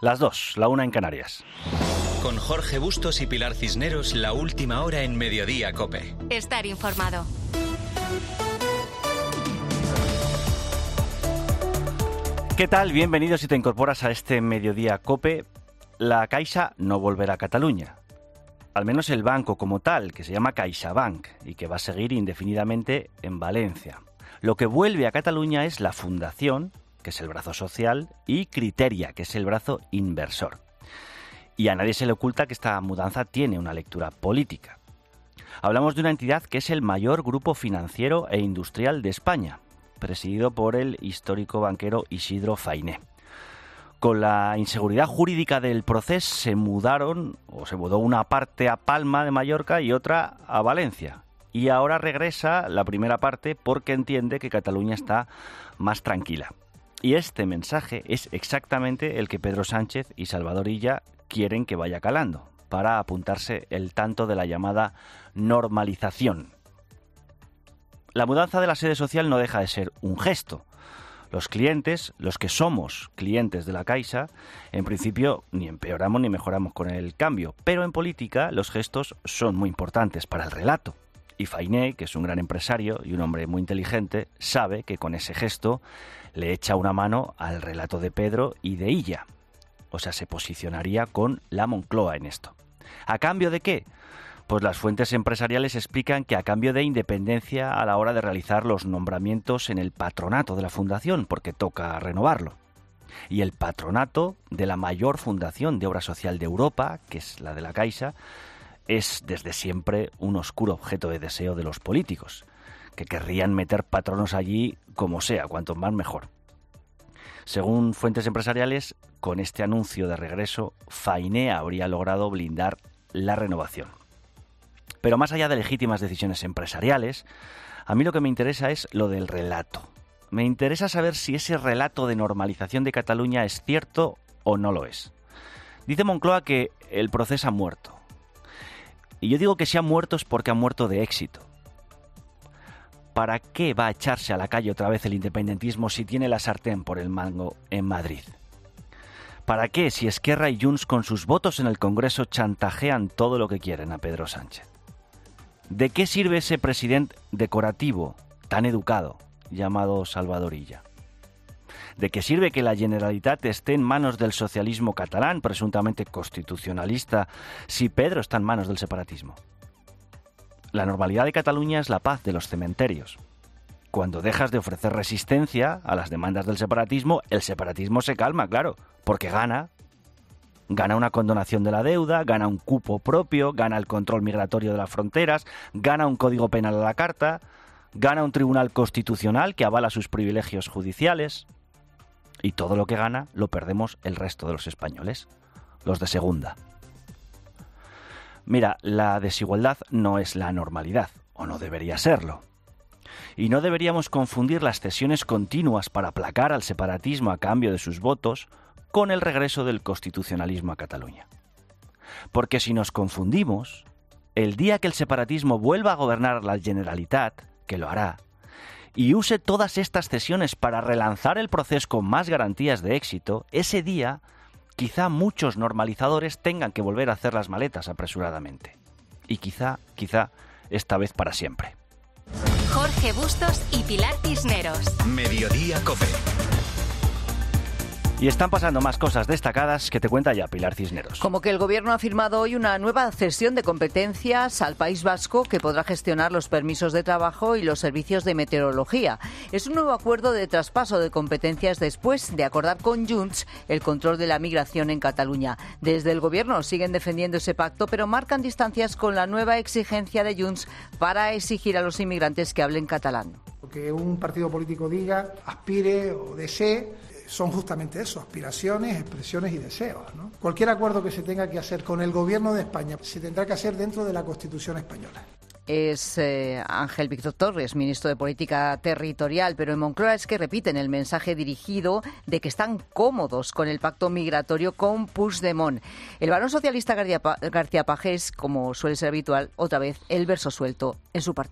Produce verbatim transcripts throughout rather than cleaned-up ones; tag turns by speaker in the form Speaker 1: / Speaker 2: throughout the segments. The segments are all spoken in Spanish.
Speaker 1: Las dos, la una en Canarias.
Speaker 2: Con Jorge Bustos y Pilar Cisneros, la última hora en Mediodía COPE.
Speaker 3: Estar informado.
Speaker 1: ¿Qué tal? Bienvenidos si te incorporas a este Mediodía COPE. La Caixa no volverá a Cataluña. Al menos el banco como tal, que se llama CaixaBank y que va a seguir indefinidamente en Valencia. Lo que vuelve a Cataluña es la Fundación, que es el brazo social, y Criteria, que es el brazo inversor. Y a nadie se le oculta que esta mudanza tiene una lectura política. Hablamos de una entidad que es el mayor grupo financiero e industrial de España, presidido por el histórico banquero Isidro Fainé. Con la inseguridad jurídica del proceso se mudaron, o se mudó una parte a Palma de Mallorca y otra a Valencia. Y ahora regresa la primera parte porque entiende que Cataluña está más tranquila. Y este mensaje es exactamente el que Pedro Sánchez y Salvador Illa quieren que vaya calando, para apuntarse el tanto de la llamada normalización. La mudanza de la sede social no deja de ser un gesto. Los clientes, los que somos clientes de la Caixa, en principio ni empeoramos ni mejoramos con el cambio, pero en política los gestos son muy importantes para el relato. Y Fainé, que es un gran empresario y un hombre muy inteligente, sabe que con ese gesto le echa una mano al relato de Pedro y de Illa. O sea, se posicionaría con la Moncloa en esto. ¿A cambio de qué? Pues las fuentes empresariales explican que a cambio de independencia a la hora de realizar los nombramientos en el patronato de la fundación, porque toca renovarlo. Y el patronato de la mayor fundación de obra social de Europa, que es la de la Caixa, es desde siempre un oscuro objeto de deseo de los políticos, que querrían meter patronos allí como sea, cuanto más mejor. Según fuentes empresariales, con este anuncio de regreso, Fainé habría logrado blindar la renovación. Pero más allá de legítimas decisiones empresariales, a mí lo que me interesa es lo del relato. Me interesa saber si ese relato de normalización de Cataluña es cierto o no lo es. Dice Moncloa que el proceso ha muerto. Y yo digo que si ha muerto es porque ha muerto de éxito. ¿Para qué va a echarse a la calle otra vez el independentismo si tiene la sartén por el mango en Madrid? ¿Para qué si Esquerra y Junts con sus votos en el Congreso chantajean todo lo que quieren a Pedro Sánchez? ¿De qué sirve ese presidente decorativo, tan educado, llamado Salvador Illa? ¿De qué sirve que la Generalitat esté en manos del socialismo catalán, presuntamente constitucionalista, si Pedro está en manos del separatismo? La normalidad de Cataluña es la paz de los cementerios. Cuando dejas de ofrecer resistencia a las demandas del separatismo, el separatismo se calma, claro, porque gana. Gana una condonación de la deuda, gana un cupo propio, gana el control migratorio de las fronteras, gana un código penal a la carta, gana un tribunal constitucional que avala sus privilegios judiciales. Y todo lo que gana lo perdemos el resto de los españoles, los de segunda. Mira, la desigualdad no es la normalidad, o no debería serlo. Y no deberíamos confundir las cesiones continuas para aplacar al separatismo a cambio de sus votos con el regreso del constitucionalismo a Cataluña. Porque si nos confundimos, el día que el separatismo vuelva a gobernar la Generalitat, que lo hará, y use todas estas cesiones para relanzar el proceso con más garantías de éxito, ese día quizá muchos normalizadores tengan que volver a hacer las maletas apresuradamente. Y quizá, quizá, esta vez para siempre.
Speaker 3: Jorge Bustos y Pilar Cisneros.
Speaker 2: Mediodía COPE.
Speaker 1: Y están pasando más cosas destacadas que te cuenta ya Pilar Cisneros.
Speaker 4: Como que el Gobierno ha firmado hoy una nueva cesión de competencias al País Vasco que podrá gestionar los permisos de trabajo y los servicios de meteorología. Es un nuevo acuerdo de traspaso de competencias después de acordar con Junts el control de la migración en Cataluña. Desde el Gobierno siguen defendiendo ese pacto, pero marcan distancias con la nueva exigencia de Junts para exigir a los inmigrantes que hablen catalán.
Speaker 5: Lo que un partido político diga, aspire o desee, son justamente eso, aspiraciones, expresiones y deseos, ¿no? Cualquier acuerdo que se tenga que hacer con el Gobierno de España se tendrá que hacer dentro de la Constitución española.
Speaker 4: Es eh, Ángel Víctor Torres, ministro de Política Territorial, pero en Moncloa es que repiten el mensaje dirigido de que están cómodos con el pacto migratorio con Puigdemont. El varón socialista García Pagés, como suele ser habitual, otra vez el verso suelto en su partido.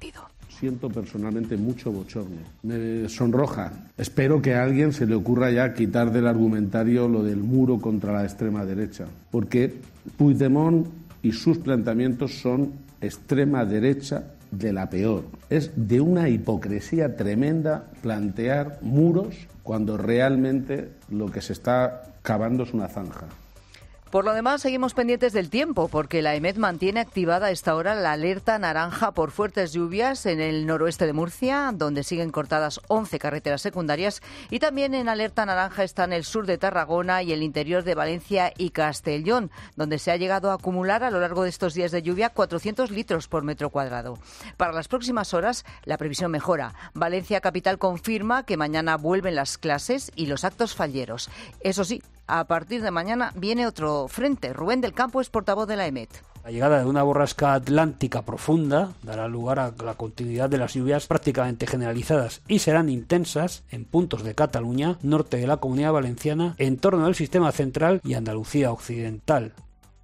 Speaker 6: siento personalmente mucho bochorno. Me sonroja. Espero que a alguien se le ocurra ya quitar del argumentario lo del muro contra la extrema derecha, porque Puigdemont y sus planteamientos son extrema derecha de la peor. Es de una hipocresía tremenda plantear muros cuando realmente lo que se está cavando es una zanja.
Speaker 4: Por lo demás, seguimos pendientes del tiempo, porque la EMET mantiene activada a esta hora la alerta naranja por fuertes lluvias en el noroeste de Murcia, donde siguen cortadas once carreteras secundarias, y también en alerta naranja están el sur de Tarragona y el interior de Valencia y Castellón, donde se ha llegado a acumular a lo largo de estos días de lluvia cuatrocientos litros por metro cuadrado. Para las próximas horas, la previsión mejora. Valencia capital confirma que mañana vuelven las clases y los actos falleros. Eso sí, a partir de mañana viene otro frente. Rubén del Campo es portavoz de la EMET.
Speaker 7: La llegada de una borrasca atlántica profunda dará lugar a la continuidad de las lluvias prácticamente generalizadas y serán intensas en puntos de Cataluña, norte de la Comunidad Valenciana, en torno al sistema central y Andalucía occidental.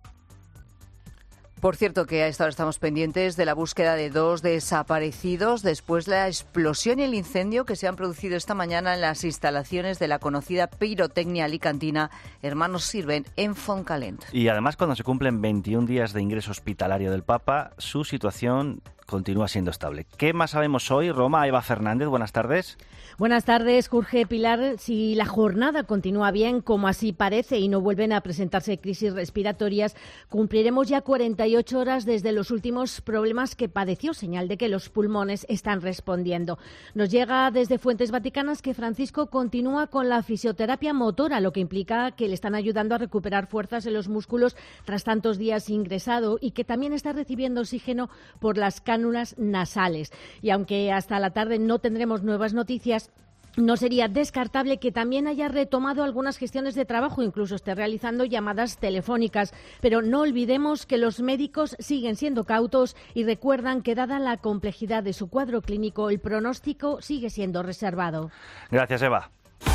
Speaker 4: Por cierto, que a esta hora estamos pendientes de la búsqueda de dos desaparecidos después de la explosión y el incendio que se han producido esta mañana en las instalaciones de la conocida pirotecnia alicantina Hermanos Sirven en Fontcalent.
Speaker 1: Y además, cuando se cumplen veintiún días de ingreso hospitalario del Papa, su situación continúa siendo estable. ¿Qué más sabemos hoy? Roma, Eva Fernández, buenas tardes.
Speaker 8: Buenas tardes, Jorge. Pilar, si la jornada continúa bien, como así parece, y no vuelven a presentarse crisis respiratorias, cumpliremos ya cuarenta y ocho horas desde los últimos problemas que padeció, señal de que los pulmones están respondiendo. Nos llega desde fuentes vaticanas que Francisco continúa con la fisioterapia motora, lo que implica que le están ayudando a recuperar fuerzas en los músculos tras tantos días ingresado, y que también está recibiendo oxígeno por las cánulas nasales. Y aunque hasta la tarde no tendremos nuevas noticias, no sería descartable que también haya retomado algunas gestiones de trabajo, incluso esté realizando llamadas telefónicas. Pero no olvidemos que los médicos siguen siendo cautos y recuerdan que, dada la complejidad de su cuadro clínico, el pronóstico sigue siendo reservado.
Speaker 1: Gracias, Eva.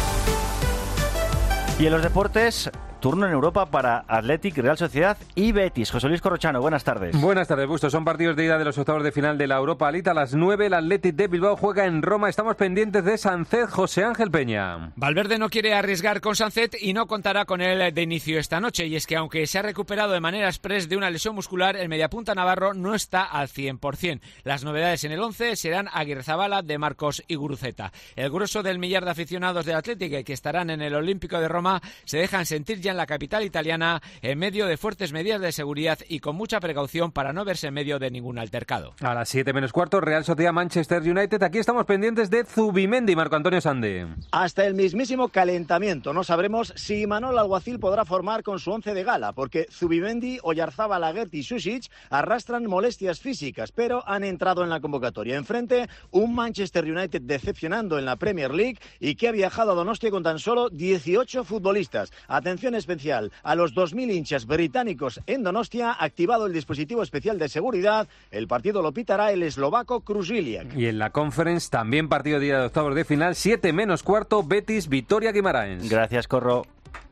Speaker 1: Y en los deportes, turno en Europa para Athletic, Real Sociedad y Betis. José Luis Corrochano, buenas tardes.
Speaker 9: Buenas tardes, Busto. Son partidos de ida de los octavos de final de la Europa League. A las nueve, el Athletic de Bilbao juega en Roma. Estamos pendientes de Sánchez. José Ángel Peña.
Speaker 10: Valverde no quiere arriesgar con Sánchez y no contará con él de inicio esta noche. Y es que, aunque se ha recuperado de manera express de una lesión muscular, el mediapunta navarro no está al cien por cien. Las novedades en el once serán Aguirrezabala, De Marcos y Guruceta. El grueso del millar de aficionados del Athletic, que estarán en el Olímpico de Roma, se dejan sentir ya en la capital italiana, en medio de fuertes medidas de seguridad y con mucha precaución para no verse en medio de ningún altercado.
Speaker 9: A las siete menos cuarto, Real Sociedad Manchester United. Aquí estamos pendientes de Zubimendi, Marco Antonio Sande.
Speaker 11: Hasta el mismísimo calentamiento. No sabremos si Imanol Alguacil podrá formar con su once de gala, porque Zubimendi, Oyarzábal, Aguert y Sušić arrastran molestias físicas, pero han entrado en la convocatoria. Enfrente, un Manchester United decepcionando en la Premier League y que ha viajado a Donostia con tan solo dieciocho futbolistas. Atención especial a los dos mil hinchas británicos en Donostia, activado el dispositivo especial de seguridad. El partido lo pitará el eslovaco Krusiliak.
Speaker 9: Y en la Conference también partido día de octavos de final, siete menos cuarto, Betis, Vitoria Guimaraes.
Speaker 1: Gracias, Corro.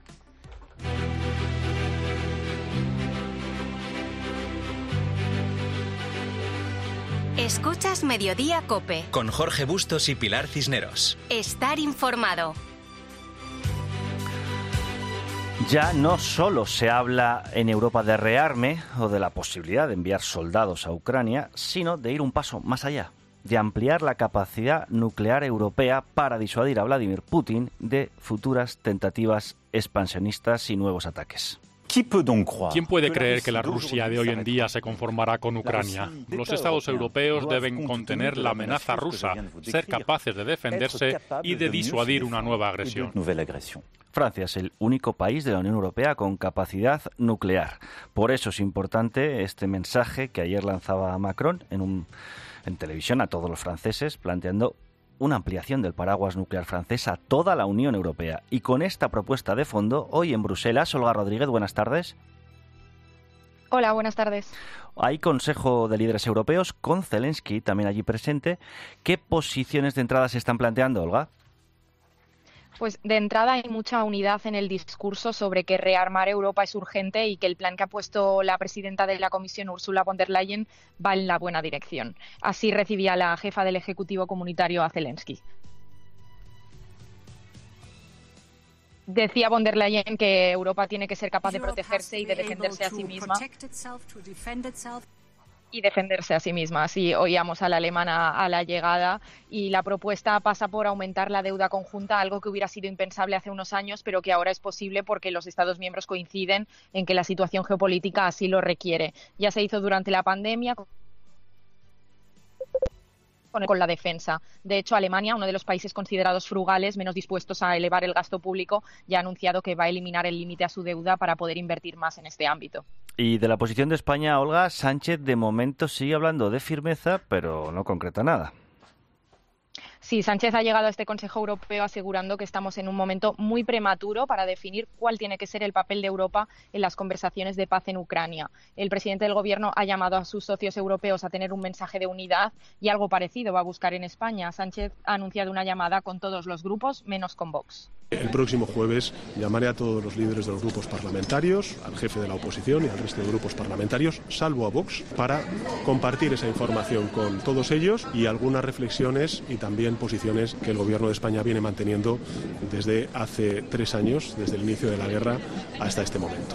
Speaker 3: Escuchas Mediodía COPE.
Speaker 2: Con Jorge Bustos y Pilar Cisneros.
Speaker 3: Estar informado.
Speaker 1: Ya no solo se habla en Europa de rearme o de la posibilidad de enviar soldados a Ucrania, sino de ir un paso más allá, de ampliar la capacidad nuclear europea para disuadir a Vladimir Putin de futuras tentativas expansionistas y nuevos ataques.
Speaker 12: ¿Quién puede creer que la Rusia de hoy en día se conformará con Ucrania? Los Estados europeos deben contener la amenaza rusa, ser capaces de defenderse y de disuadir una nueva agresión.
Speaker 1: Francia es el único país de la Unión Europea con capacidad nuclear. Por eso es importante este mensaje que ayer lanzaba Macron en, un, en televisión a todos los franceses, planteando una ampliación del paraguas nuclear francés a toda la Unión Europea. Y con esta propuesta de fondo, hoy en Bruselas, Olga Rodríguez, buenas tardes.
Speaker 13: Hola, buenas tardes.
Speaker 1: Hay Consejo de Líderes Europeos con Zelensky también allí presente. ¿Qué posiciones de entrada se están planteando, Olga?
Speaker 13: Pues de entrada hay mucha unidad en el discurso sobre que rearmar Europa es urgente y que el plan que ha puesto la presidenta de la Comisión, Ursula von der Leyen, va en la buena dirección. Así recibía la jefa del Ejecutivo Comunitario a Zelensky. Decía von der Leyen que Europa tiene que ser capaz de protegerse y de defenderse a sí misma. Y defenderse a sí misma. Así oíamos a la alemana a la llegada, y la propuesta pasa por aumentar la deuda conjunta, algo que hubiera sido impensable hace unos años, pero que ahora es posible porque los Estados miembros coinciden en que la situación geopolítica así lo requiere. Ya se hizo durante la pandemia con la defensa. De hecho, Alemania, uno de los países considerados frugales, menos dispuestos a elevar el gasto público, ya ha anunciado que va a eliminar el límite a su deuda para poder invertir más en este ámbito.
Speaker 1: Y de la posición de España, Olga, Sánchez de momento sigue hablando de firmeza, pero no concreta nada.
Speaker 13: Sí, Sánchez ha llegado a este Consejo Europeo asegurando que estamos en un momento muy prematuro para definir cuál tiene que ser el papel de Europa en las conversaciones de paz en Ucrania. El presidente del Gobierno ha llamado a sus socios europeos a tener un mensaje de unidad, y algo parecido va a buscar en España. Sánchez ha anunciado una llamada con todos los grupos, menos con Vox.
Speaker 14: El próximo jueves llamaré a todos los líderes de los grupos parlamentarios, al jefe de la oposición y al resto de grupos parlamentarios, salvo a Vox, para compartir esa información con todos ellos y algunas reflexiones y también posiciones que el Gobierno de España viene manteniendo desde hace tres años, desde el inicio de la guerra hasta este momento.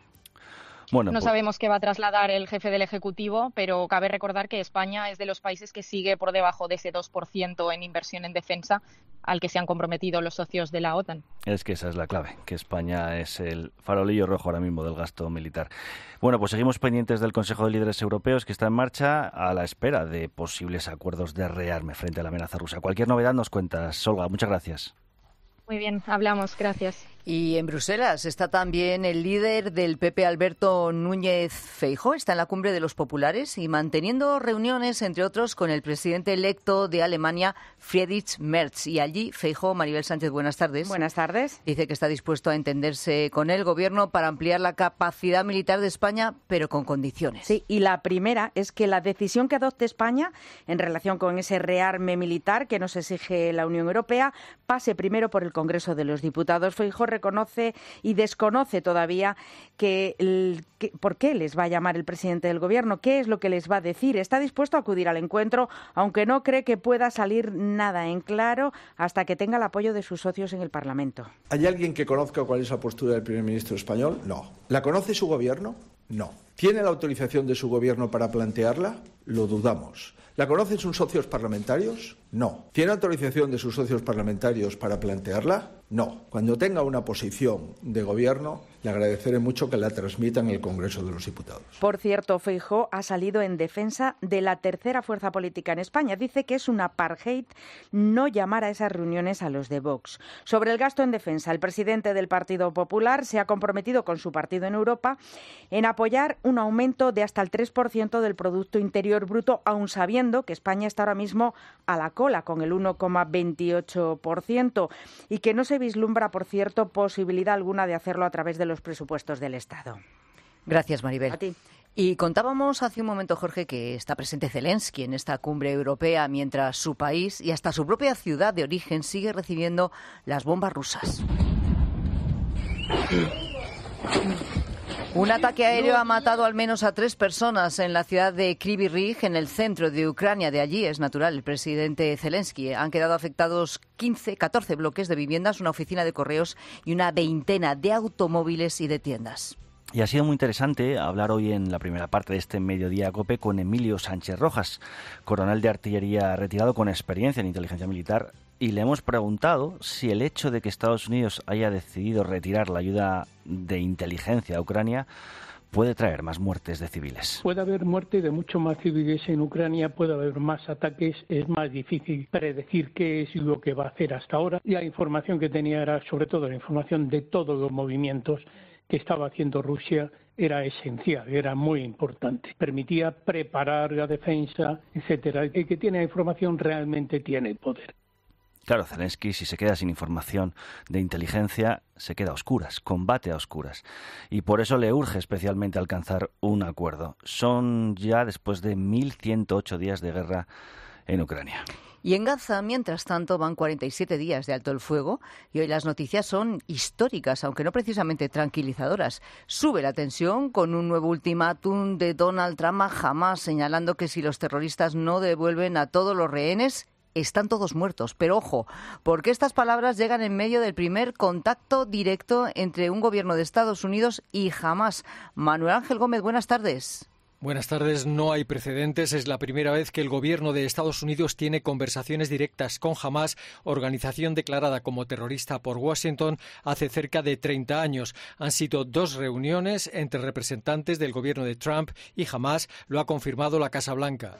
Speaker 13: Bueno, no pues... sabemos qué va a trasladar el jefe del Ejecutivo, pero cabe recordar que España es de los países que sigue por debajo de ese dos por ciento en inversión en defensa al que se han comprometido los socios de la OTAN.
Speaker 1: Es que esa es la clave, que España es el farolillo rojo ahora mismo del gasto militar. Bueno, pues seguimos pendientes del Consejo de Líderes Europeos, que está en marcha a la espera de posibles acuerdos de rearme frente a la amenaza rusa. Cualquier novedad nos cuentas, Olga. Muchas gracias.
Speaker 13: Muy bien, hablamos. Gracias.
Speaker 4: Y en Bruselas está también el líder del P P, Alberto Núñez Feijóo, está en la cumbre de los populares y manteniendo reuniones, entre otros, con el presidente electo de Alemania, Friedrich Merz. Y allí, Feijóo, Maribel Sánchez, buenas tardes.
Speaker 15: Buenas tardes.
Speaker 4: Dice que está dispuesto a entenderse con el Gobierno para ampliar la capacidad militar de España, pero con condiciones.
Speaker 15: Sí, y la primera es que la decisión que adopte España en relación con ese rearme militar que nos exige la Unión Europea pase primero por el Congreso de los Diputados. Feijóo reconoce y desconoce todavía que, el, que por qué les va a llamar el presidente del Gobierno, qué es lo que les va a decir. Está dispuesto a acudir al encuentro, aunque no cree que pueda salir nada en claro hasta que tenga el apoyo de sus socios en el Parlamento.
Speaker 16: ¿Hay alguien que conozca cuál es la postura del primer ministro español? No. ¿La conoce su Gobierno? No. ¿Tiene la autorización de su Gobierno para plantearla? Lo dudamos. ¿La conocen sus socios parlamentarios? No. ¿Tiene autorización de sus socios parlamentarios para plantearla? No. Cuando tenga una posición de Gobierno, le agradeceré mucho que la transmita en el Congreso de los Diputados.
Speaker 15: Por cierto, Feijóo ha salido en defensa de la tercera fuerza política en España. Dice que es un apartheid no llamar a esas reuniones a los de Vox. Sobre el gasto en defensa, el presidente del Partido Popular se ha comprometido con su partido en Europa en apoyar un aumento de hasta el tres por ciento del Producto Interior Bruto, aun sabiendo que España está ahora mismo a la cola con el uno coma veintiocho por ciento y que no se vislumbra, por cierto, posibilidad alguna de hacerlo a través de los presupuestos del Estado.
Speaker 4: Gracias, Maribel.
Speaker 15: A ti.
Speaker 4: Y contábamos hace un momento, Jorge, que está presente Zelensky en esta cumbre europea, mientras su país y hasta su propia ciudad de origen sigue recibiendo las bombas rusas. Un ataque aéreo ha matado al menos a tres personas en la ciudad de Kryvyi Rih, en el centro de Ucrania. De allí es natural el presidente Zelensky. Han quedado afectados quince, catorce bloques de viviendas, una oficina de correos y una veintena de automóviles y de tiendas.
Speaker 1: Y ha sido muy interesante hablar hoy en la primera parte de este Mediodía COPE con Emilio Sánchez Rojas, coronel de artillería retirado con experiencia en inteligencia militar, y le hemos preguntado si el hecho de que Estados Unidos haya decidido retirar la ayuda de inteligencia a Ucrania puede traer más muertes de civiles.
Speaker 17: Puede haber muerte de muchos más civiles en Ucrania, puede haber más ataques, es más difícil predecir qué es lo que va a hacer hasta ahora. Y la información que tenía era sobre todo la información de todos los movimientos que estaba haciendo Rusia, era esencial, era muy importante. Permitía preparar la defensa, etcétera. El que tiene la información realmente tiene poder.
Speaker 1: Claro, Zelensky, si se queda sin información de inteligencia, se queda a oscuras, combate a oscuras. Y por eso le urge especialmente alcanzar un acuerdo. Son ya, después de mil ciento ocho días de guerra, en Ucrania.
Speaker 4: Y en Gaza, mientras tanto, van cuarenta y siete días de alto el fuego y hoy las noticias son históricas, aunque no precisamente tranquilizadoras. Sube la tensión con un nuevo ultimátum de Donald Trump a Hamás, señalando que si los terroristas no devuelven a todos los rehenes, están todos muertos. Pero ojo, porque estas palabras llegan en medio del primer contacto directo entre un gobierno de Estados Unidos y Hamás. Manuel Ángel Gómez, buenas tardes.
Speaker 18: Buenas tardes. No hay precedentes. Es la primera vez que el gobierno de Estados Unidos tiene conversaciones directas con Hamás, organización declarada como terrorista por Washington hace cerca de treinta años. Han sido dos reuniones entre representantes del gobierno de Trump y Hamás. Lo ha confirmado la Casa Blanca.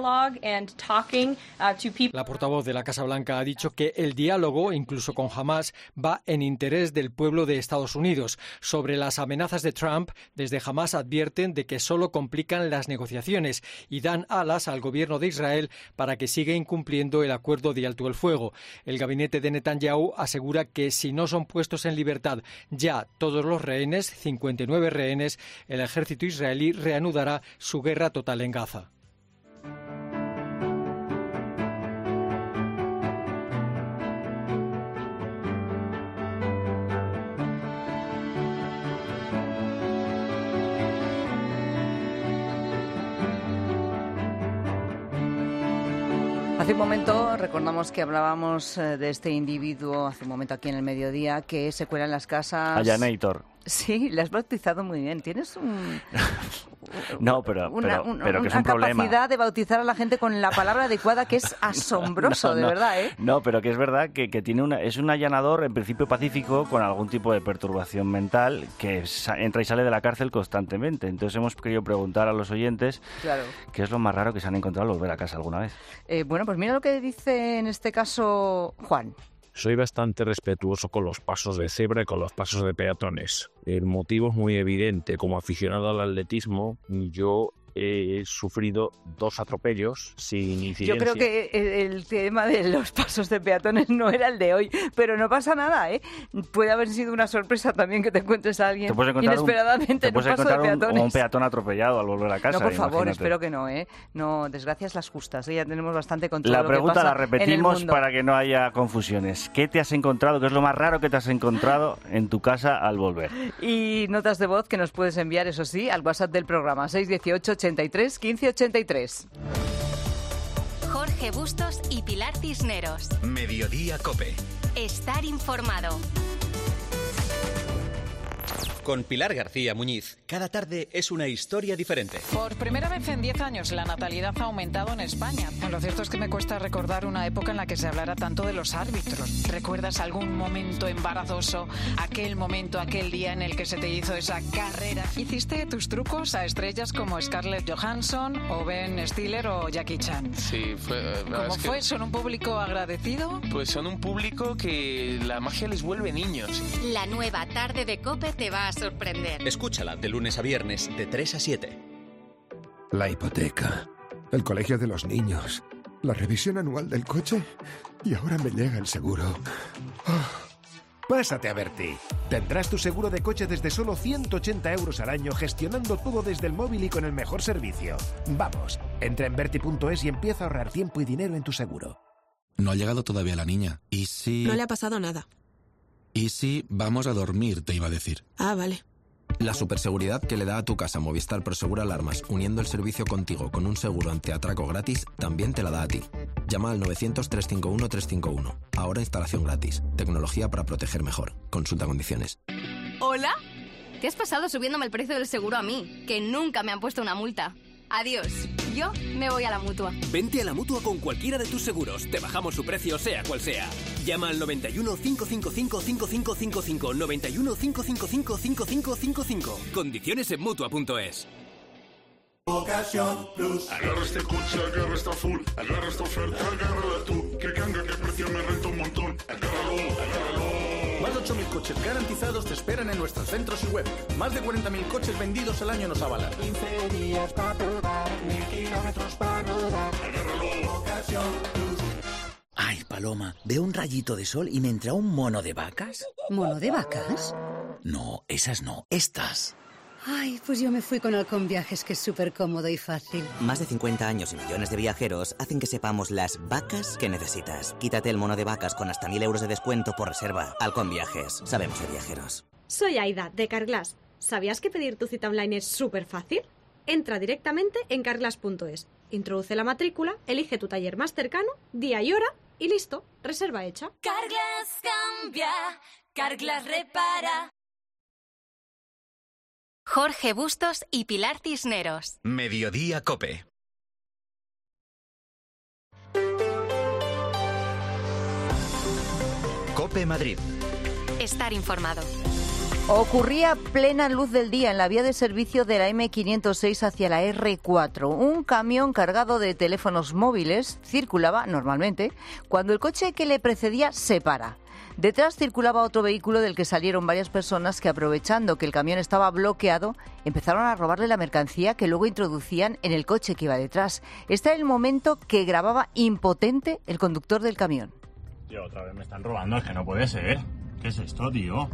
Speaker 18: La portavoz de la Casa Blanca ha dicho que el diálogo, incluso con Hamás, va en interés del pueblo de Estados Unidos. Sobre las amenazas de Trump, desde Hamás advierten de que solo complican las negociaciones y dan alas al gobierno de Israel para que siga incumpliendo el acuerdo de alto el fuego. El gabinete de Netanyahu asegura que si no son puestos en libertad ya todos los rehenes, cincuenta y nueve rehenes, el ejército israelí reanudará su guerra total en Gaza.
Speaker 4: Hace un momento recordamos que hablábamos de este individuo, hace un momento aquí en el mediodía, que se cuela en las casas.
Speaker 1: Allanator.
Speaker 4: Sí, le has bautizado muy bien. Tienes un...
Speaker 1: No, pero,
Speaker 4: una,
Speaker 1: pero,
Speaker 4: un,
Speaker 1: pero que es un
Speaker 4: una
Speaker 1: problema.
Speaker 4: capacidad de bautizar a la gente con la palabra adecuada que es asombroso,
Speaker 1: no, no,
Speaker 4: de verdad, ¿eh?
Speaker 1: No, pero que es verdad que, que tiene una, es un allanador en principio pacífico con algún tipo de perturbación mental que sa- entra y sale de la cárcel constantemente. Entonces hemos querido preguntar a los oyentes
Speaker 4: Claro.
Speaker 1: qué es lo más raro que se han encontrado al volver a casa alguna vez.
Speaker 4: Eh, bueno, pues mira lo que dice en este caso Juan.
Speaker 19: Soy bastante respetuoso con los pasos de cebra y con los pasos de peatones. El motivo es muy evidente. Como aficionado al atletismo, yo he sufrido dos atropellos sin incidencia.
Speaker 4: Yo creo que el, el tema de los pasos de peatones no era el de hoy, pero no pasa nada, ¿eh? Puede haber sido una sorpresa también que te encuentres a alguien
Speaker 1: Te puedes encontrar
Speaker 4: inesperadamente
Speaker 1: un, te
Speaker 4: en un
Speaker 1: puedes
Speaker 4: paso de
Speaker 1: encontrar
Speaker 4: peatones.
Speaker 1: un, un peatón atropellado al volver a casa.
Speaker 4: No, por favor,
Speaker 1: imagínate.
Speaker 4: espero que no, ¿eh? No, desgracias las justas, ¿eh? Ya tenemos bastante control.
Speaker 1: La
Speaker 4: lo que
Speaker 1: pregunta
Speaker 4: pasa
Speaker 1: la
Speaker 4: en el
Speaker 1: repetimos
Speaker 4: mundo.
Speaker 1: para que no haya confusiones. ¿Qué te has encontrado? ¿Qué es lo más raro que te has encontrado en tu casa al volver?
Speaker 4: Y notas de voz que nos puedes enviar, eso sí, al WhatsApp del programa seis uno ocho, ochenta y tres, quince ochenta y tres.
Speaker 3: Jorge Bustos y Pilar Cisneros.
Speaker 2: Mediodía COPE.
Speaker 3: Estar informado.
Speaker 2: Con Pilar García Muñiz, cada tarde es una historia diferente.
Speaker 20: Por primera vez en diez años la natalidad ha aumentado en España. Lo cierto es que me cuesta recordar una época en la que se hablara tanto de los árbitros. ¿Recuerdas algún momento embarazoso? Aquel momento, aquel día en el que se te hizo esa carrera. ¿Hiciste tus trucos a estrellas como Scarlett Johansson, o Ben Stiller o Jackie Chan?
Speaker 21: Sí, fue... la verdad
Speaker 20: ¿Cómo
Speaker 21: es que-
Speaker 20: fue? ¿Son un público agradecido?
Speaker 21: Pues son un público que la magia les vuelve niños.
Speaker 3: La nueva tarde de COPE te va a sorprender.
Speaker 2: Escúchala de lunes a viernes de tres a siete.
Speaker 22: La hipoteca, el colegio de los niños, la revisión anual del coche y ahora me llega el seguro. Ah.
Speaker 23: Pásate a Berti. Tendrás tu seguro de coche desde solo ciento ochenta euros al año, gestionando todo desde el móvil y con el mejor servicio. Vamos, entra en Berti punto es y empieza a ahorrar tiempo y dinero en tu seguro.
Speaker 24: No ha llegado todavía la niña. ¿Y si...?
Speaker 25: No le ha pasado nada.
Speaker 24: ¿Y si vamos a dormir, te iba a decir?
Speaker 25: Ah, vale.
Speaker 24: La superseguridad que le da a tu casa Movistar Prosegura Alarmas, uniendo el servicio contigo con un seguro antiatraco gratis, también te la da a ti. Llama al novecientos, trescientos cincuenta y uno, trescientos cincuenta y uno. Ahora instalación gratis. Tecnología para proteger mejor. Consulta condiciones.
Speaker 26: ¿Hola? ¿Qué has pasado subiéndome el precio del seguro a mí? Que nunca me han puesto una multa. Adiós. Yo me voy a la Mutua.
Speaker 27: Vente a la Mutua con cualquiera de tus seguros. Te bajamos su precio sea cual sea. Llama al noventa y uno, cinco cinco cinco, cinco cinco cinco cinco, noventa y uno, cinco cinco cinco, cinco cinco cinco cinco. Condiciones en Mutua punto es.
Speaker 28: Ocasión Plus. Agarra este coche, agarra esta full. Agarra esta oferta, agárrala tú. Que canga, que precio me renta un montón. Agárralo, agárralo.
Speaker 29: Más de ocho mil coches garantizados te esperan en nuestros centros y web. Más de cuarenta mil coches vendidos al año nos avalan.
Speaker 28: quince días para probar, mil kilómetros para rodar. Agárralo, Ocasión Plus.
Speaker 30: Ay, Paloma, veo un rayito de sol y me entra un mono de vacas.
Speaker 31: ¿Mono de vacas?
Speaker 30: No, esas no, estas.
Speaker 5: Ay, pues yo me fui con Halcón Viajes, que es súper cómodo y fácil.
Speaker 6: Más de cincuenta años y millones de viajeros hacen que sepamos las vacas que necesitas. Quítate el mono de vacas con hasta mil euros de descuento por reserva. Halcón Viajes. Sabemos de viajeros.
Speaker 7: Soy Aida, de Carglass. ¿Sabías que pedir tu cita online es súper fácil? Entra directamente en carglass punto es. Introduce la matrícula, elige tu taller más cercano, día y hora y listo. Reserva hecha.
Speaker 8: Carglass cambia, Carglass repara.
Speaker 3: Jorge Bustos y Pilar Cisneros.
Speaker 2: Mediodía Cope. Cope Madrid.
Speaker 3: Estar informado.
Speaker 4: Ocurría a plena luz del día en la vía de servicio de la eme quinientos seis hacia la erre cuatro. Un camión cargado de teléfonos móviles circulaba normalmente cuando el coche que le precedía se para. Detrás circulaba otro vehículo del que salieron varias personas que, aprovechando que el camión estaba bloqueado, empezaron a robarle la mercancía que luego introducían en el coche que iba detrás. Este era el momento que grababa impotente el conductor del camión.
Speaker 9: Tío, otra vez me están robando, es que no puede ser. ¿Qué es esto, tío?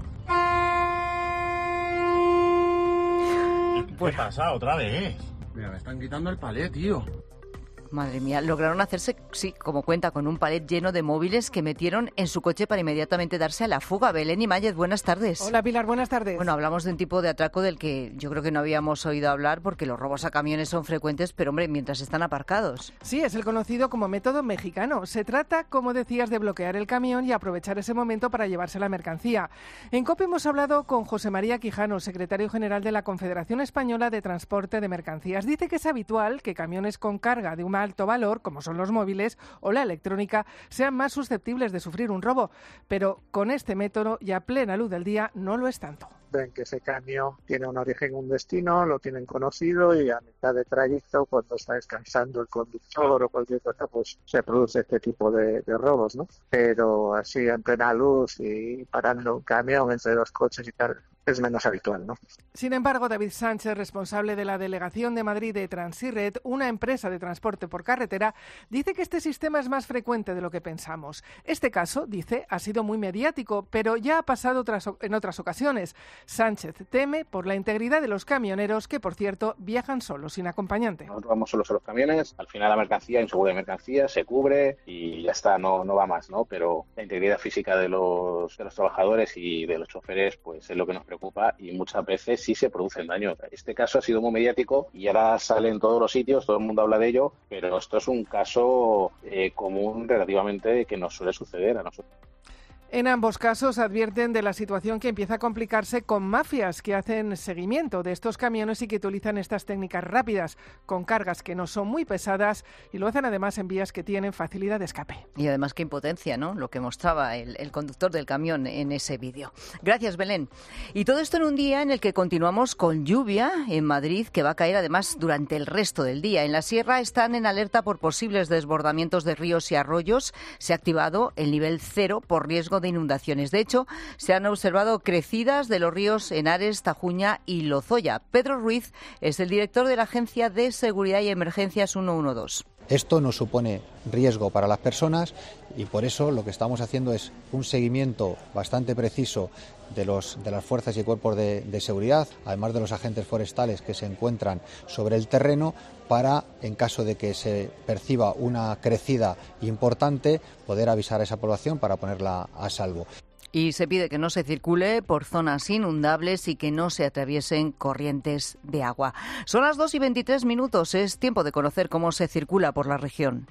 Speaker 9: ¿Qué pasa otra vez? Mira, me están quitando el palé, tío.
Speaker 4: Madre mía, lograron hacerse, sí, como cuenta, con un palet lleno de móviles que metieron en su coche para inmediatamente darse a la fuga. Belén Imáñez, buenas tardes.
Speaker 10: Hola, Pilar, buenas tardes.
Speaker 4: Bueno, hablamos de un tipo de atraco del que yo creo que no habíamos oído hablar, porque los robos a camiones son frecuentes, pero hombre, mientras están aparcados.
Speaker 10: Sí, es el conocido como método mexicano. Se trata, como decías, de bloquear el camión y aprovechar ese momento para llevarse la mercancía. En COPE hemos hablado con José María Quijano, secretario general de la Confederación Española de Transporte de Mercancías. Dice que es habitual que camiones con carga de un alto valor, como son los móviles o la electrónica, sean más susceptibles de sufrir un robo, pero con este método y a plena luz del día no lo es tanto.
Speaker 11: Ven que ese camión tiene un origen, un destino, lo tienen conocido y a mitad de trayecto, cuando está descansando el conductor o cualquier cosa, pues se produce este tipo de, de robos, ¿no? Pero así en plena luz y parando un camión entre dos coches y tal, es menos habitual, ¿no?
Speaker 10: Sin embargo, David Sánchez, responsable de la Delegación de Madrid de Transirred, una empresa de transporte por carretera, dice que este sistema es más frecuente de lo que pensamos. Este caso, dice, ha sido muy mediático, pero ya ha pasado otras, en otras ocasiones. Sánchez teme por la integridad de los camioneros, que, por cierto, viajan solos, sin acompañante.
Speaker 12: Nosotros vamos solos a los camiones, al final la mercancía, en seguro de mercancía, se cubre y ya está, no, no va más, ¿no? Pero la integridad física de los, de los trabajadores y de los choferes, pues es lo que nos preocupa y muchas veces sí se producen daños. Este caso ha sido muy mediático y ahora sale en todos los sitios, todo el mundo habla de ello, pero esto es un caso eh, común relativamente que nos suele suceder a nosotros.
Speaker 10: En ambos casos advierten de la situación que empieza a complicarse con mafias que hacen seguimiento de estos camiones y que utilizan estas técnicas rápidas, con cargas que no son muy pesadas y lo hacen además en vías que tienen facilidad de escape.
Speaker 4: Y además qué impotencia, ¿no? Lo que mostraba el, el conductor del camión en ese vídeo. Gracias, Belén. Y todo esto en un día en el que continuamos con lluvia en Madrid, que va a caer además durante el resto del día. En la sierra están en alerta por posibles desbordamientos de ríos y arroyos. Se ha activado el nivel cero por riesgo de inundaciones. De hecho, se han observado crecidas de los ríos Henares, Tajuña y Lozoya. Pedro Ruiz es el director de la Agencia de Seguridad y Emergencias ciento doce.
Speaker 14: Esto no supone riesgo para las personas y por eso lo que estamos haciendo es un seguimiento bastante preciso de, los, de las fuerzas y cuerpos de, de seguridad, además de los agentes forestales que se encuentran sobre el terreno, para, en caso de que se perciba una crecida importante, poder avisar a esa población para ponerla a salvo.
Speaker 4: Y se pide que no se circule por zonas inundables y que no se atraviesen corrientes de agua. Son las dos y veintitrés minutos. Es tiempo de conocer cómo se circula por la región.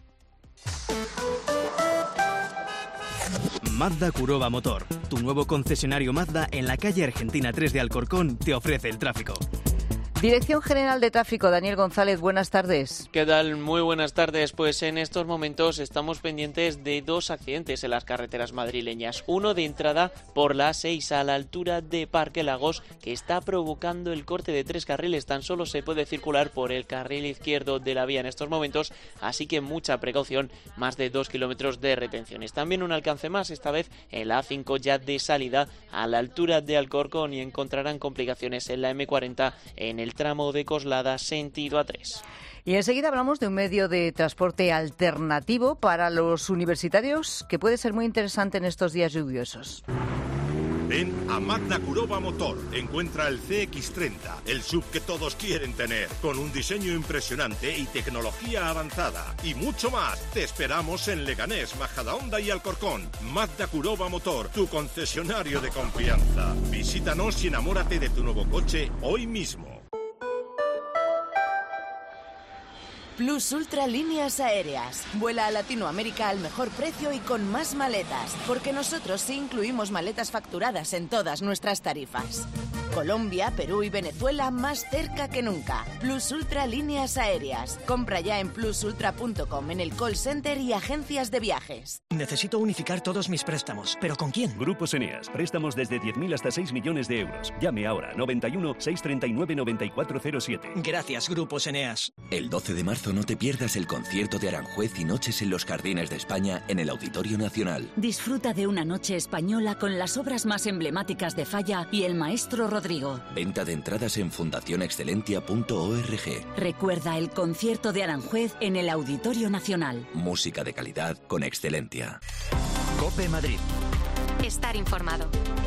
Speaker 25: Mazda Kuroba Motor, tu nuevo concesionario Mazda en la calle Argentina tres de Alcorcón, te ofrece el tráfico.
Speaker 4: Dirección General de Tráfico, Daniel González, buenas tardes.
Speaker 31: ¿Qué tal? Muy buenas tardes. Pues en estos momentos estamos pendientes de dos accidentes en las carreteras madrileñas. Uno de entrada por la A seis a la altura de Parque Lagos, que está provocando el corte de tres carriles. Tan solo se puede circular por el carril izquierdo de la vía en estos momentos, así que mucha precaución, más de dos kilómetros de retenciones. También un alcance más, esta vez en la A cinco ya de salida a la altura de Alcorcón, y encontrarán complicaciones en la eme cuarenta en el tramo de Coslada sentido A tres.
Speaker 4: Y enseguida hablamos de un medio de transporte alternativo para los universitarios que puede ser muy interesante en estos días lluviosos.
Speaker 1: Ven a Magda Kuroba Motor. Encuentra el C X treinta, el S U V que todos quieren tener, con un diseño impresionante y tecnología avanzada. Y mucho más. Te esperamos en Leganés, Majadahonda y Alcorcón. Magda Kuroba Motor, tu concesionario de confianza. Visítanos y enamórate de tu nuevo coche hoy mismo.
Speaker 13: Plus Ultra Líneas Aéreas. Vuela a Latinoamérica al mejor precio y con más maletas, porque nosotros sí incluimos maletas facturadas en todas nuestras tarifas. Colombia, Perú y Venezuela más cerca que nunca. Plus Ultra Líneas Aéreas. Compra ya en plus ultra punto com, en el call center y agencias de viajes.
Speaker 15: Necesito unificar todos mis préstamos, ¿pero con quién?
Speaker 16: Grupos Eneas. Préstamos desde diez mil hasta seis millones de euros. Llame ahora, noventa y uno, seiscientos treinta y nueve, noventa y cuatro cero siete.
Speaker 15: Gracias, Grupos Eneas.
Speaker 17: El doce de marzo no te pierdas el concierto de Aranjuez y Noches en los Jardines de España en el Auditorio Nacional.
Speaker 18: Disfruta de una noche española con las obras más emblemáticas de Falla y el maestro Rodrigo.
Speaker 17: Venta de entradas en fundación excelentia punto org.
Speaker 18: Recuerda el concierto de Aranjuez en el Auditorio Nacional.
Speaker 17: Música de calidad con Excelentia.
Speaker 2: COPE Madrid.
Speaker 3: Estar informado.